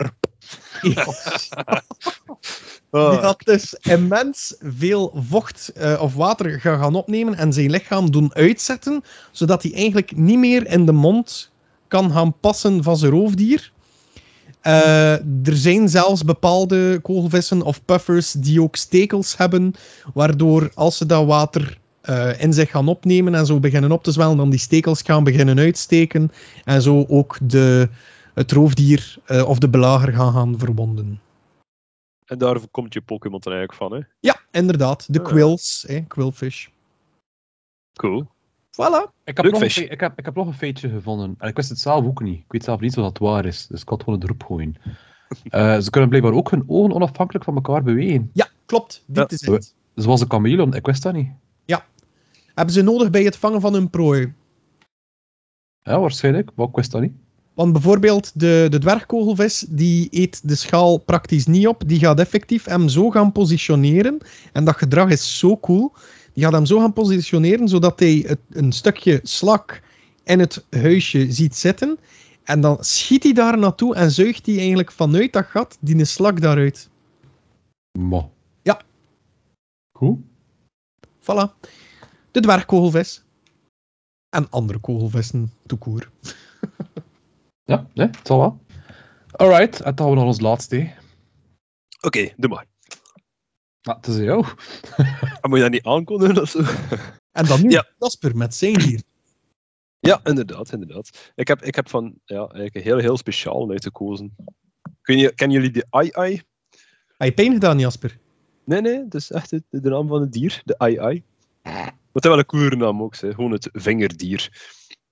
Die gaat dus immens veel vocht of water gaan opnemen en zijn lichaam doen uitzetten, zodat hij eigenlijk niet meer in de mond kan gaan passen van zijn roofdier. Er zijn zelfs bepaalde kogelvissen of puffers die ook stekels hebben, waardoor als ze dat water in zich gaan opnemen en zo beginnen op te zwellen, dan die stekels gaan beginnen uitsteken en zo ook het roofdier of de belager gaan verwonden. En daar komt je Pokémon dan eigenlijk van, hè? Ja, inderdaad. De quills, quillfish. Cool. Voilà. Ik heb nog een feitje gevonden. En ik wist het zelf ook niet. Ik weet zelf niet of dat waar is. Dus ik had gewoon het erop gooien. Ze kunnen blijkbaar ook hun ogen onafhankelijk van elkaar bewegen. Ja, klopt. Dit is het. Zoals een chameleon. Ik wist dat niet. Ja. Hebben ze nodig bij het vangen van hun prooi? Ja, waarschijnlijk. Maar ik wist dat niet. Want bijvoorbeeld de dwergkogelvis, die eet de schaal praktisch niet op. Die gaat effectief hem zo gaan positioneren. En dat gedrag is zo cool. Die gaat hem zo gaan positioneren, zodat hij een stukje slak in het huisje ziet zitten. En dan schiet hij daar naartoe en zuigt hij eigenlijk vanuit dat gat die slak daaruit. Mo. Ja. Cool. Voilà. De dwergkogelvis. En andere kogelvissen, tout court. Ja, het zal wel. Alright, en dan gaan we naar ons laatste. Oké, doe maar. Het is jou. Moet je dat niet aankondigen of zo? En dan nu Jasper met zijn dier. Ja, inderdaad. Ik heb van eigenlijk een heel speciaal uitgekozen. Kennen jullie de ai-ai? Heb je pijn gedaan, Jasper? Nee, het is echt de naam van het dier, de ai-ai. Wat is wel een coole naam ook, hè? Gewoon het vingerdier.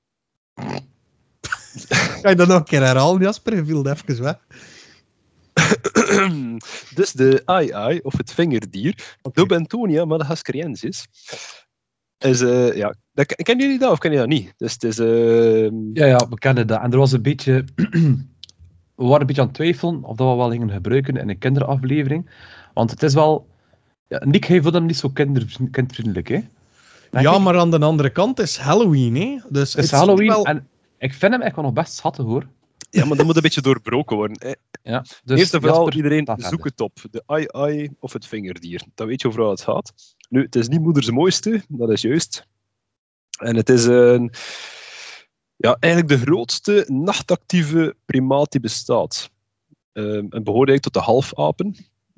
Ga je dat nog een keer herhalen, Jasper? Je viel het even weg. Dus de ai-ai, of het vingerdier, Dobbentonia madagascariensis, is... kennen jullie dat of kennen jullie dat niet? Dus het is... Ja, we kennen dat. En er was een beetje... We waren een beetje aan het twijfelen of dat we wel gingen gebruiken in een kinderaflevering. Want het is wel... Ja, Nick, hij vond hem niet zo kindvriendelijk, hè? Maar aan de andere kant is Halloween, hè? Dus het is Halloween en ik vind hem echt wel nog best schattig, hoor. Ja, maar dat moet een beetje doorbroken worden. Hè. Ja, dus eerst en vooral, iedereen zoek het op. De ai-ai of het vingerdier. Dan weet je over wat het gaat. Nu, het is niet moeders mooiste, dat is juist. En het is eigenlijk de grootste nachtactieve primaat die bestaat. En behoort eigenlijk tot de halfapen.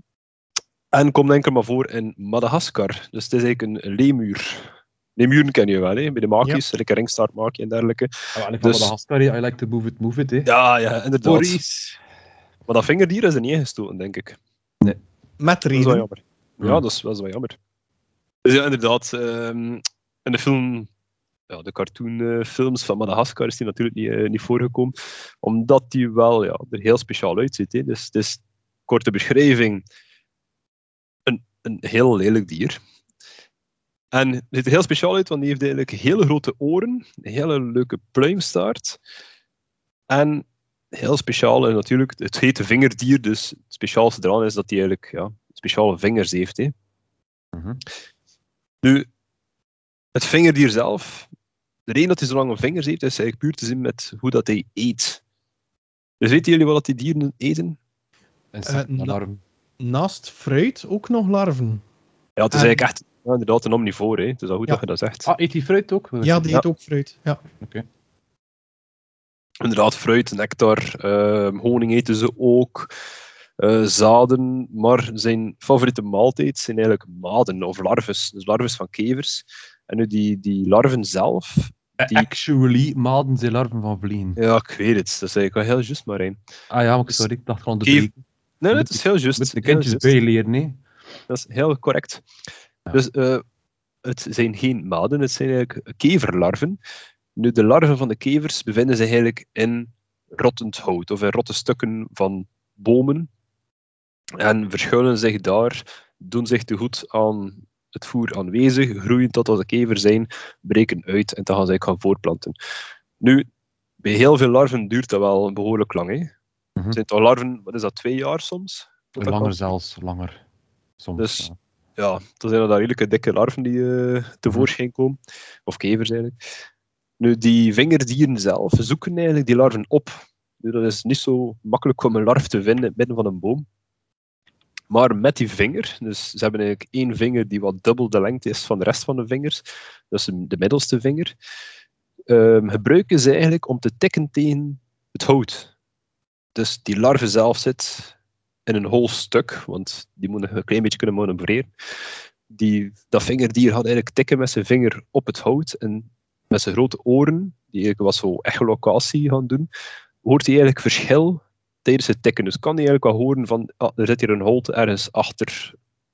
En komt enkel maar voor in Madagaskar. Dus het is eigenlijk een leemuur. Leemuren ken je wel, hè? Bij de maakjes, like een ringstaartmaakje en dergelijke. En van Madagaskar, I like to move it, hè? Ja, inderdaad. Maurice. Maar dat vingerdier is er niet ingestoten, denk ik. Nee. Met reden. Dat is wel jammer. Ja, dat is wel jammer. Dus ja, inderdaad. In de film... Ja, de cartoonfilms van Madagaskar is die natuurlijk niet voorgekomen. Omdat die wel er heel speciaal uitziet. Hè. Dus het is, korte beschrijving, een heel lelijk dier. En het ziet er heel speciaal uit, want die heeft eigenlijk hele grote oren, een hele leuke pluimstaart. En heel speciaal, en natuurlijk, het heet vingerdier, dus het speciaalste eraan is dat hij eigenlijk speciale vingers heeft. Hè. Mm-hmm. Nu, het vingerdier zelf, de reden dat hij zo lange vingers heeft, is eigenlijk puur te zien met hoe dat hij eet. Dus weten jullie wat die dieren eten? Larven. Naast fruit ook nog larven. Ja, het is eigenlijk echt inderdaad een omnivoor. Hè. Het is al goed dat je dat zegt. Eet die fruit ook? Ja, die eet ook fruit. Ja. Oké. Inderdaad, fruit, nectar, honing eten ze ook, zaden, maar zijn favoriete maaltijd zijn eigenlijk maden of larves, dus larves van kevers. En nu die larven zelf... Actually, maden zijn larven van vliegen. Ja, ik weet het. Dat is eigenlijk wel heel juist, Marijn. Sorry, ik dacht gewoon de breek. Nee, het is heel juist. Moet de kindjes bijleren, nee? Dat is heel correct. Ja. Dus het zijn geen maden, het zijn eigenlijk keverlarven. Nu, de larven van de kevers bevinden zich eigenlijk in rottend hout of in rotte stukken van bomen en verschuilen zich daar, doen zich te goed aan het voer aanwezig, groeien tot als de kever zijn, breken uit en dan gaan ze eigenlijk gaan voortplanten. Nu, bij heel veel larven duurt dat wel behoorlijk lang. Hè? Mm-hmm. Zijn toch larven, wat is dat, 2 jaar soms? Langer zelfs, langer. Soms, dus dan zijn er daar redelijke dikke larven die tevoorschijn komen. Of kevers eigenlijk. Nu, die vingerdieren zelf zoeken eigenlijk die larven op. Nu, dat is niet zo makkelijk om een larf te vinden in het midden van een boom. Maar met die vinger, dus ze hebben eigenlijk 1 vinger die wat dubbel de lengte is van de rest van de vingers, dat is de middelste vinger, gebruiken ze eigenlijk om te tikken tegen het hout. Dus die larve zelf zit in een hol stuk, want die moet een klein beetje kunnen manoeuvreren. Dat vingerdier gaat eigenlijk tikken met zijn vinger op het hout en met zijn grote oren, die eigenlijk wat zo echolocatie gaan doen, hoort hij eigenlijk verschil tijdens het tikken. Dus kan hij eigenlijk wel horen van, er zit hier een holte ergens achter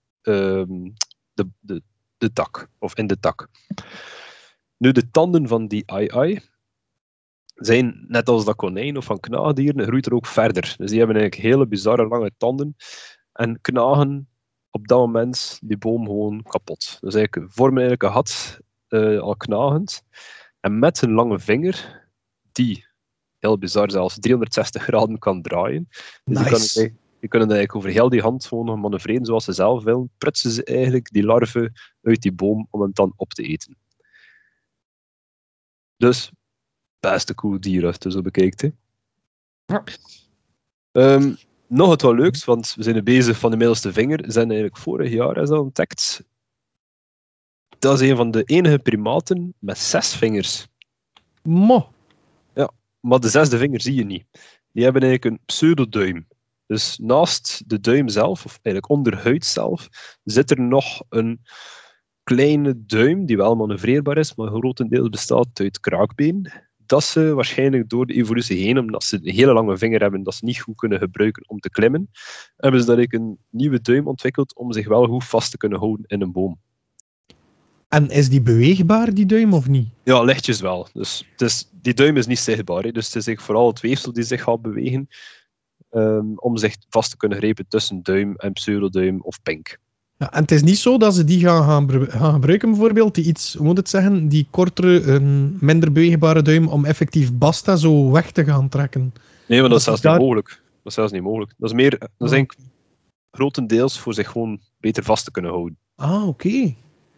de tak, of in de tak. Nu, de tanden van die ai-ai zijn, net als dat konijn of van knaagdieren, groeit er ook verder. Dus die hebben eigenlijk hele bizarre lange tanden en knagen op dat moment die boom gewoon kapot. Dus eigenlijk vormen eigenlijk een gat, al knagend. En met een lange vinger, die, heel bizar zelfs, 360 graden kan draaien. Dus nice. die kunnen eigenlijk over heel die hand gewoon manoeuvreren zoals ze zelf willen. Prutsen ze eigenlijk die larven uit die boom om hem dan op te eten. Dus, best een cool dier als je zo bekijkt. Hè. Ja. Nog het wel leuks, want we zijn bezig van de middelste vinger. Zijn eigenlijk vorig jaar is dat ontdekt. Dat is een van de enige primaten met 6 vingers. Mo. Ja, maar de 6e vinger zie je niet. Die hebben eigenlijk een pseudoduim. Dus naast de duim zelf, of eigenlijk onder de huid zelf, zit er nog een kleine duim, die wel manoeuvreerbaar is, maar grotendeels bestaat uit kraakbeen. Dat ze waarschijnlijk door de evolutie heen, omdat ze een hele lange vinger hebben, dat ze niet goed kunnen gebruiken om te klimmen, hebben ze dat een nieuwe duim ontwikkeld om zich wel goed vast te kunnen houden in een boom. En is die beweegbaar, die duim, of niet? Ja, lichtjes wel. Dus die duim is niet zichtbaar. Hè. Dus het is vooral het weefsel die zich gaat bewegen om zich vast te kunnen grijpen tussen duim en pseudoduim of pink. Ja, en het is niet zo dat ze die gaan gebruiken, bijvoorbeeld, die iets, hoe moet het zeggen, die kortere, minder beweegbare duim, om effectief Basta zo weg te gaan trekken. Nee, maar dat is zelfs niet mogelijk. Dat is zelfs niet mogelijk. Dat is eigenlijk grotendeels voor zich gewoon beter vast te kunnen houden. Ah, oké.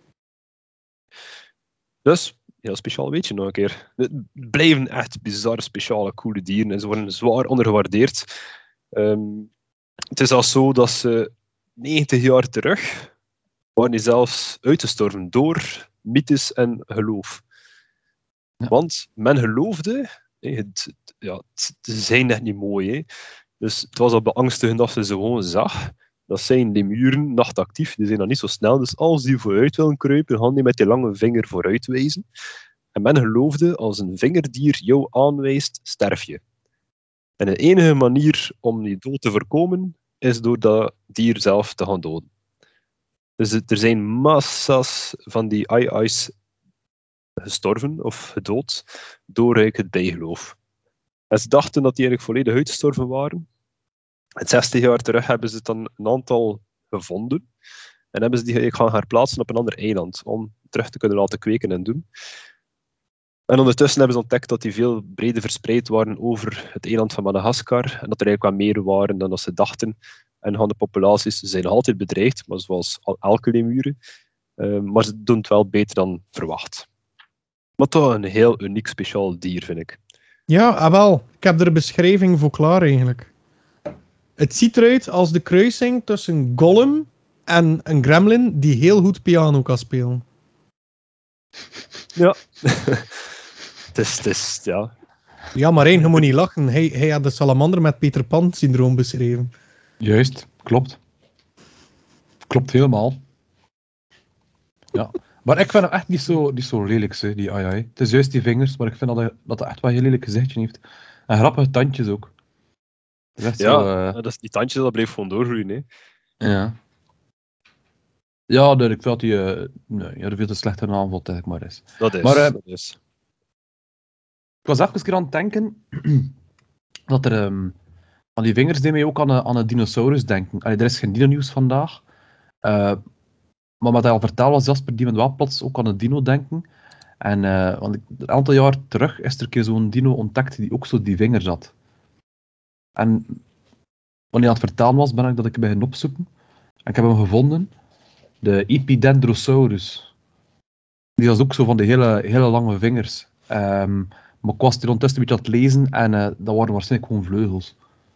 Dus, heel speciaal weetje nog een keer. Het blijven echt bizar speciale, coole dieren en ze worden zwaar ondergewaardeerd. Het is al zo dat ze 90 jaar terug waren die zelfs uitgestorven door mythes en geloof. Ja. Want men geloofde, ze zijn net niet mooi, hè. Dus het was al beangstigend dat ze gewoon zag. Dat zijn lemuren nachtactief, die zijn dan niet zo snel. Dus als die vooruit willen kruipen, gaan die met die lange vinger vooruit wijzen. En men geloofde, als een vingerdier jou aanwijst, sterf je. En de enige manier om die dood te voorkomen, is door dat dier zelf te gaan doden. Dus er zijn massa's van die ai-ais gestorven of gedood door het bijgeloof. En ze dachten dat die eigenlijk volledig uitgestorven waren. En 60 jaar terug hebben ze dan een aantal gevonden. En hebben ze die gaan herplaatsen op een ander eiland, om terug te kunnen laten kweken en doen. En ondertussen hebben ze ontdekt dat die veel breder verspreid waren over het eiland van Madagaskar. En dat er eigenlijk wat meer waren dan dat ze dachten. En gaan de populaties zijn nog altijd bedreigd, maar zoals elke lemuren. Maar ze doen het wel beter dan verwacht. Maar toch een heel uniek speciaal dier, vind ik. Ja, wel. Ik heb er een beschrijving voor klaar, eigenlijk. Het ziet eruit als de kruising tussen Gollum en een gremlin die heel goed piano kan spelen. Ja. Het is, ja. Ja, maar je moet niet lachen. Hij had de salamander met Peter Pan-syndroom beschreven. Juist, klopt. Klopt helemaal. Ja. Maar ik vind hem echt niet zo lelijk, die ai-ai. Het is juist die vingers, maar ik vind dat hij echt wel een heel lelijk gezichtje heeft. En grappige tandjes ook. Ja, zo, die tandjes dat bleef gewoon doorgroeien. Hè. Ja. Ja, ik vind dat hij er veel te slechte aanval tegen maar is. Dat is. Ik was even aan het denken dat er aan die vingers deed mij ook aan een dinosaurus denken. Er is geen dino-nieuws vandaag. Maar wat hij al vertelde was Jasper, die wel plots ook aan een dino denken. En want een aantal jaar terug is er een keer zo'n dino ontdekt die ook zo die vingers had. En wanneer hij aan het vertellen was, ben ik dat ik bij hem opzoeken. En ik heb hem gevonden. De Epidendrosaurus. Die was ook zo van die hele lange vingers. Maar ik was hier ondertussen een beetje aan het lezen en dat waren waarschijnlijk gewoon vleugels.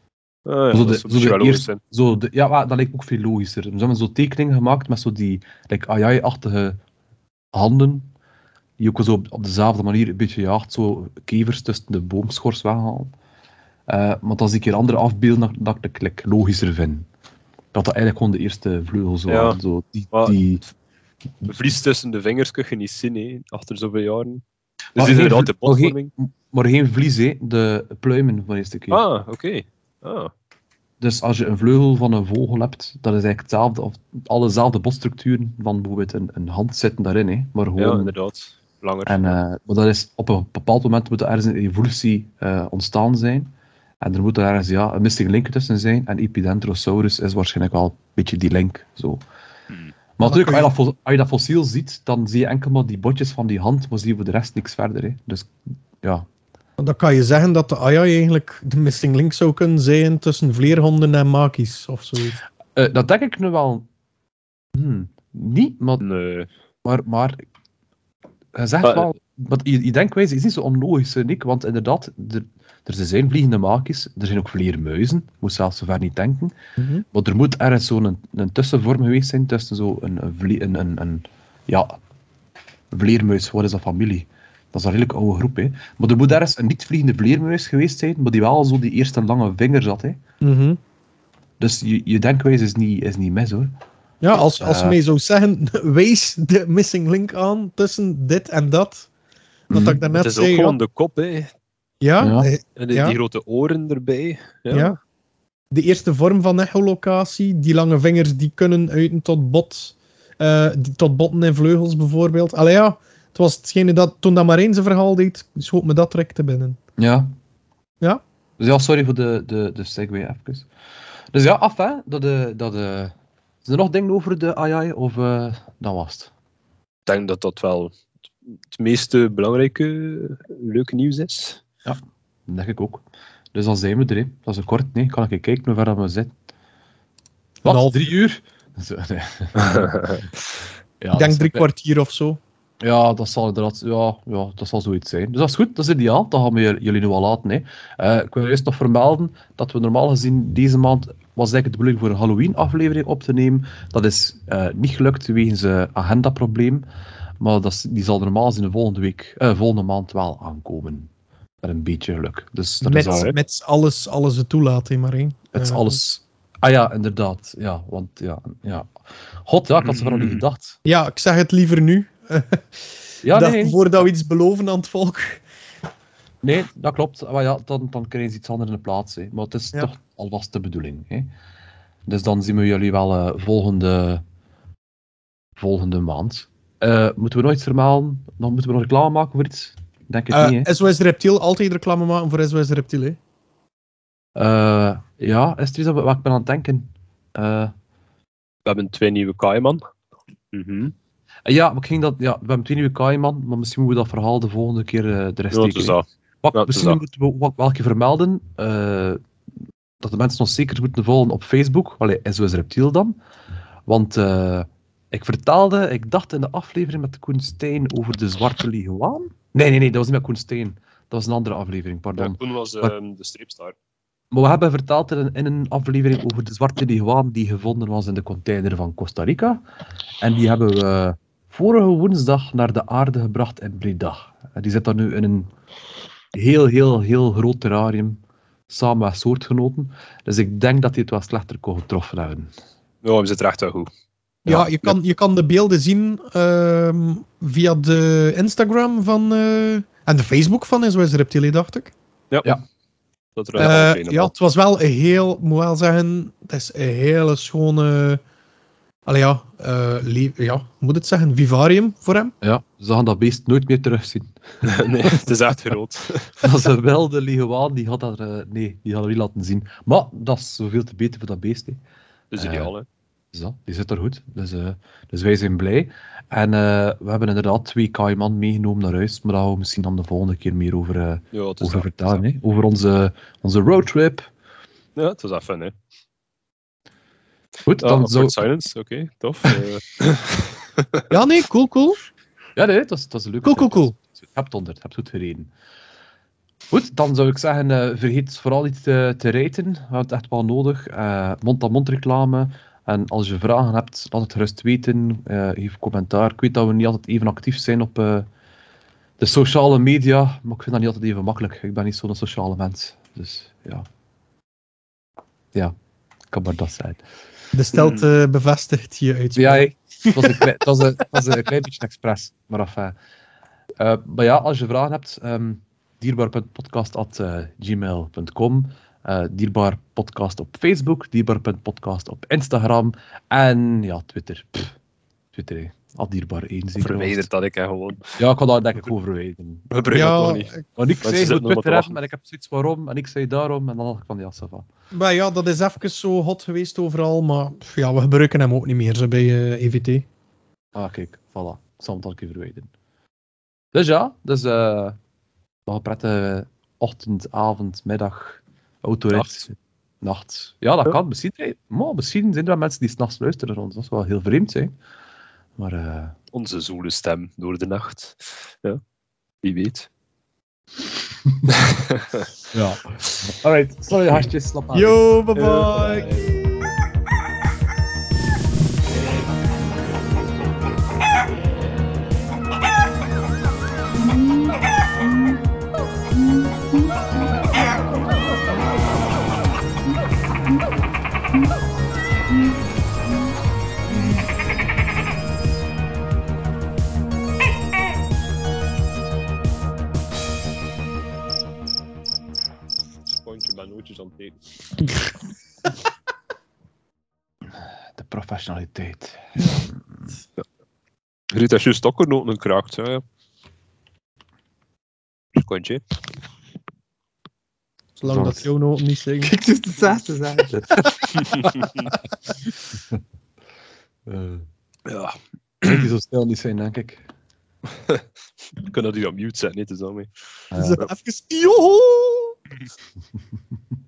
Ja, dat lijkt ook veel logischer. Ze hebben zo tekeningen gemaakt met zo die ai-ai-achtige handen, die ook zo op dezelfde manier een beetje jaagt, zo kevers tussen de boomschors weghalen. Maar als ik hier andere afbeelden, dat ik logischer vind. Dat eigenlijk gewoon de eerste vleugels waren. Zo, die vlies tussen de vingers kun je niet zien, hè, achter zoveel jaren. Dus die inderdaad de botvorming. Maar geen vlies, hè. De pluimen van de eerste keer. Ah, oké. Ah. Dus als je een vleugel van een vogel hebt, dat is eigenlijk hetzelfde, of alle dezelfde botstructuren van bijvoorbeeld een hand zitten daarin, hè. Maar gewoon, ja, inderdaad. Langer. En, maar dat is op een bepaald moment moet er ergens een evolutie ontstaan zijn. En er moet er ergens een missing link tussen zijn. En Epidendrosaurus is waarschijnlijk wel een beetje die link. Zo. Maar natuurlijk, als je dat fossiel ziet, dan zie je enkel maar die botjes van die hand, maar zie je voor de rest niks verder. Hè. Dus ja. Dan kan je zeggen dat de ai eigenlijk de missing link zou kunnen zijn tussen vleerhonden en makies, of zoiets. Dat denk ik nu wel niet, maar... Nee. Maar je zegt wel... Je denkwijze is niet zo onlogisch, Nick, want inderdaad, er zijn vliegende makies, er zijn ook vleermuizen, ik moet zelfs zover niet denken, maar er moet ergens zo'n een tussenvorm geweest zijn tussen zo'n vleermuis, wat is dat familie? Dat is een redelijk oude groep, hè. Maar er moet ergens een niet-vliegende vleermuis geweest zijn, maar die wel zo die eerste lange vingers had, hè. Dus je denkwijze is niet mis, hoor. Ja, als je mij zou zeggen, wees de missing link aan tussen dit en dat. Wat ik daarnet het is zei, ook gewoon de kop, hè. Ja. En die grote oren erbij. Ja. De eerste vorm van echolocatie. Die lange vingers die kunnen uiten tot tot botten en vleugels bijvoorbeeld. Allee ja, het was hetgene dat toen dat Marijn zijn verhaal deed, schoot me dat direct te binnen. Ja. Ja? Dus ja, sorry voor de segue even. Dus ja, af hè. Is er nog dingen over de AI of dat was het? Ik denk dat wel het meest belangrijke, leuke nieuws is. Ja, dat denk ik ook. Dus dan zijn we er, hè. Dat is een kort, nee. Kan ik even kijken hoe ver we zitten? Wat? 3 uur? Zo, nee. Ja, ik denk 3 kwartier of zo. Ja, dat zal inderdaad, dat zal zoiets zijn. Dus dat is goed, dat is ideaal. Dat gaan we jullie nu al laten. Hè. Ik wil eerst nog vermelden dat we normaal gezien deze maand was eigenlijk de bedoeling voor een Halloween-aflevering op te nemen. Dat is niet gelukt wegens agendaprobleem. Maar die zal normaal gezien de volgende maand wel aankomen. Met een beetje geluk. Dus dat met alles het toelaat, hè, Marijn. Het is alles... Ah ja, inderdaad. Ja, want ja. God, ja, ik had ze vooral niet gedacht. Ja, ik zeg het liever nu. Voordat we iets beloven aan het volk. Nee, dat klopt. Maar ja, dan krijgen ze iets anders in de plaats. Hè. Maar het is toch alvast de bedoeling. Hè. Dus dan zien we jullie wel volgende maand. Moeten we nog iets vermelden? Moeten we nog reclame maken voor iets? Denk ik niet, hè. SOS Reptiel, altijd reclame maken voor SOS Reptiel, hè? Ja, is er iets wat ik ben aan het denken? We hebben 2 nieuwe Kaiman. Ja, maar we hebben 2 nieuwe Kaiman, maar misschien moeten we dat verhaal de volgende keer de rest steken. Misschien moeten we wel keer vermelden dat de mensen ons zeker moeten volgen op Facebook. SOS Reptiel dan. Want ik dacht in de aflevering met Koen Stein over de zwarte leguaan. Nee, dat was niet met Koen Stein. Dat was een andere aflevering, pardon. Ja, Koen was de streepstar. Maar we hebben verteld in een aflevering over de zwarte leguaan die gevonden was in de container van Costa Rica. En die hebben we vorige woensdag naar de aarde gebracht in Breda. Die zit daar nu in een heel groot terrarium, samen met soortgenoten. Dus ik denk dat die het wel slechter kon getroffen hebben. Ja, we zitten echt wel goed. Ja, je kan de beelden zien via de Instagram en de Facebook van SOS Reptiel, dacht ik. Ja. Het was wel moet wel zeggen, het is een hele schone, moet het zeggen, vivarium voor hem. Ja, ze gaan dat beest nooit meer terugzien. Nee, het is echt groot. Dat is een wilde leguaan, die gaat we niet laten zien. Maar dat is zoveel te beter voor dat beest. Hè. Dat is ideaal, hè. Zo, die zit er goed. Dus wij zijn blij. En we hebben inderdaad 2 Kaiman meegenomen naar huis, maar daar gaan we misschien dan de volgende keer meer over vertellen. Hè? Over onze roadtrip. Ja, het was wel fun, hè. Goed, dan zo... Silence, oké, tof. Ja, nee, cool. Ja, nee, dat is een leuke... Cool. Je hebt het goed gereden. Goed, dan zou ik zeggen, vergeet vooral niet te raten. We hebben het echt wel nodig. Mond-aan-mond reclame. En als je vragen hebt, laat het gerust weten. Geef commentaar. Ik weet dat we niet altijd even actief zijn op de sociale media, maar ik vind dat niet altijd even makkelijk. Ik ben niet zo'n sociale mens. Dus ja, ik kan maar dat zijn. De stelte bevestigt je uitspraak. Ja, het was een klein beetje expres. Maar enfin. Maar ja, als je vragen hebt, dierbaar.podcast@gmail.com. Dierbaar podcast op Facebook, dierbaar.podcast op Instagram en ja, Twitter. Twitter, al dierbaar 1. Verwijderd dat ik gewoon. Ja, ik kan dat denk ik gewoon verwijderen. We brengen het nog niet. Maar ik zei goed Twitter hebben en ik heb zoiets waarom en ik zei daarom en dan had ik van ja, ça va. Maar ja, dat is even zo hot geweest overal, maar ja, we gebruiken hem ook niet meer zo bij EVT. Ah, kijk, voilà. Ik zal hem dan een keer verwijderen. Dus ja, nog een prettige ochtend, avond, middag. Autorit, nacht. Ja, dat kan. Misschien zijn er mensen die 's nachts luisteren naar ons. Dat is wel heel vreemd, hè. Maar, onze zoele stem door de nacht. Ja, wie weet. Ja. Alright, sorry hartjes, slap aan. Yo, bye bye. Sponsje mijn nootjes aan het eten. De professionaliteit. Riet, als je stokkernoten kraakt, ja. Sekondje. Zolang dat jouw noten niet zeggen. Ik doe het zesde zeggen. Ja. Ik die zo snel niet zijn, denk ik. Ik kan dat hier op mute zetten, niet te zo mee. Zo even... Joho!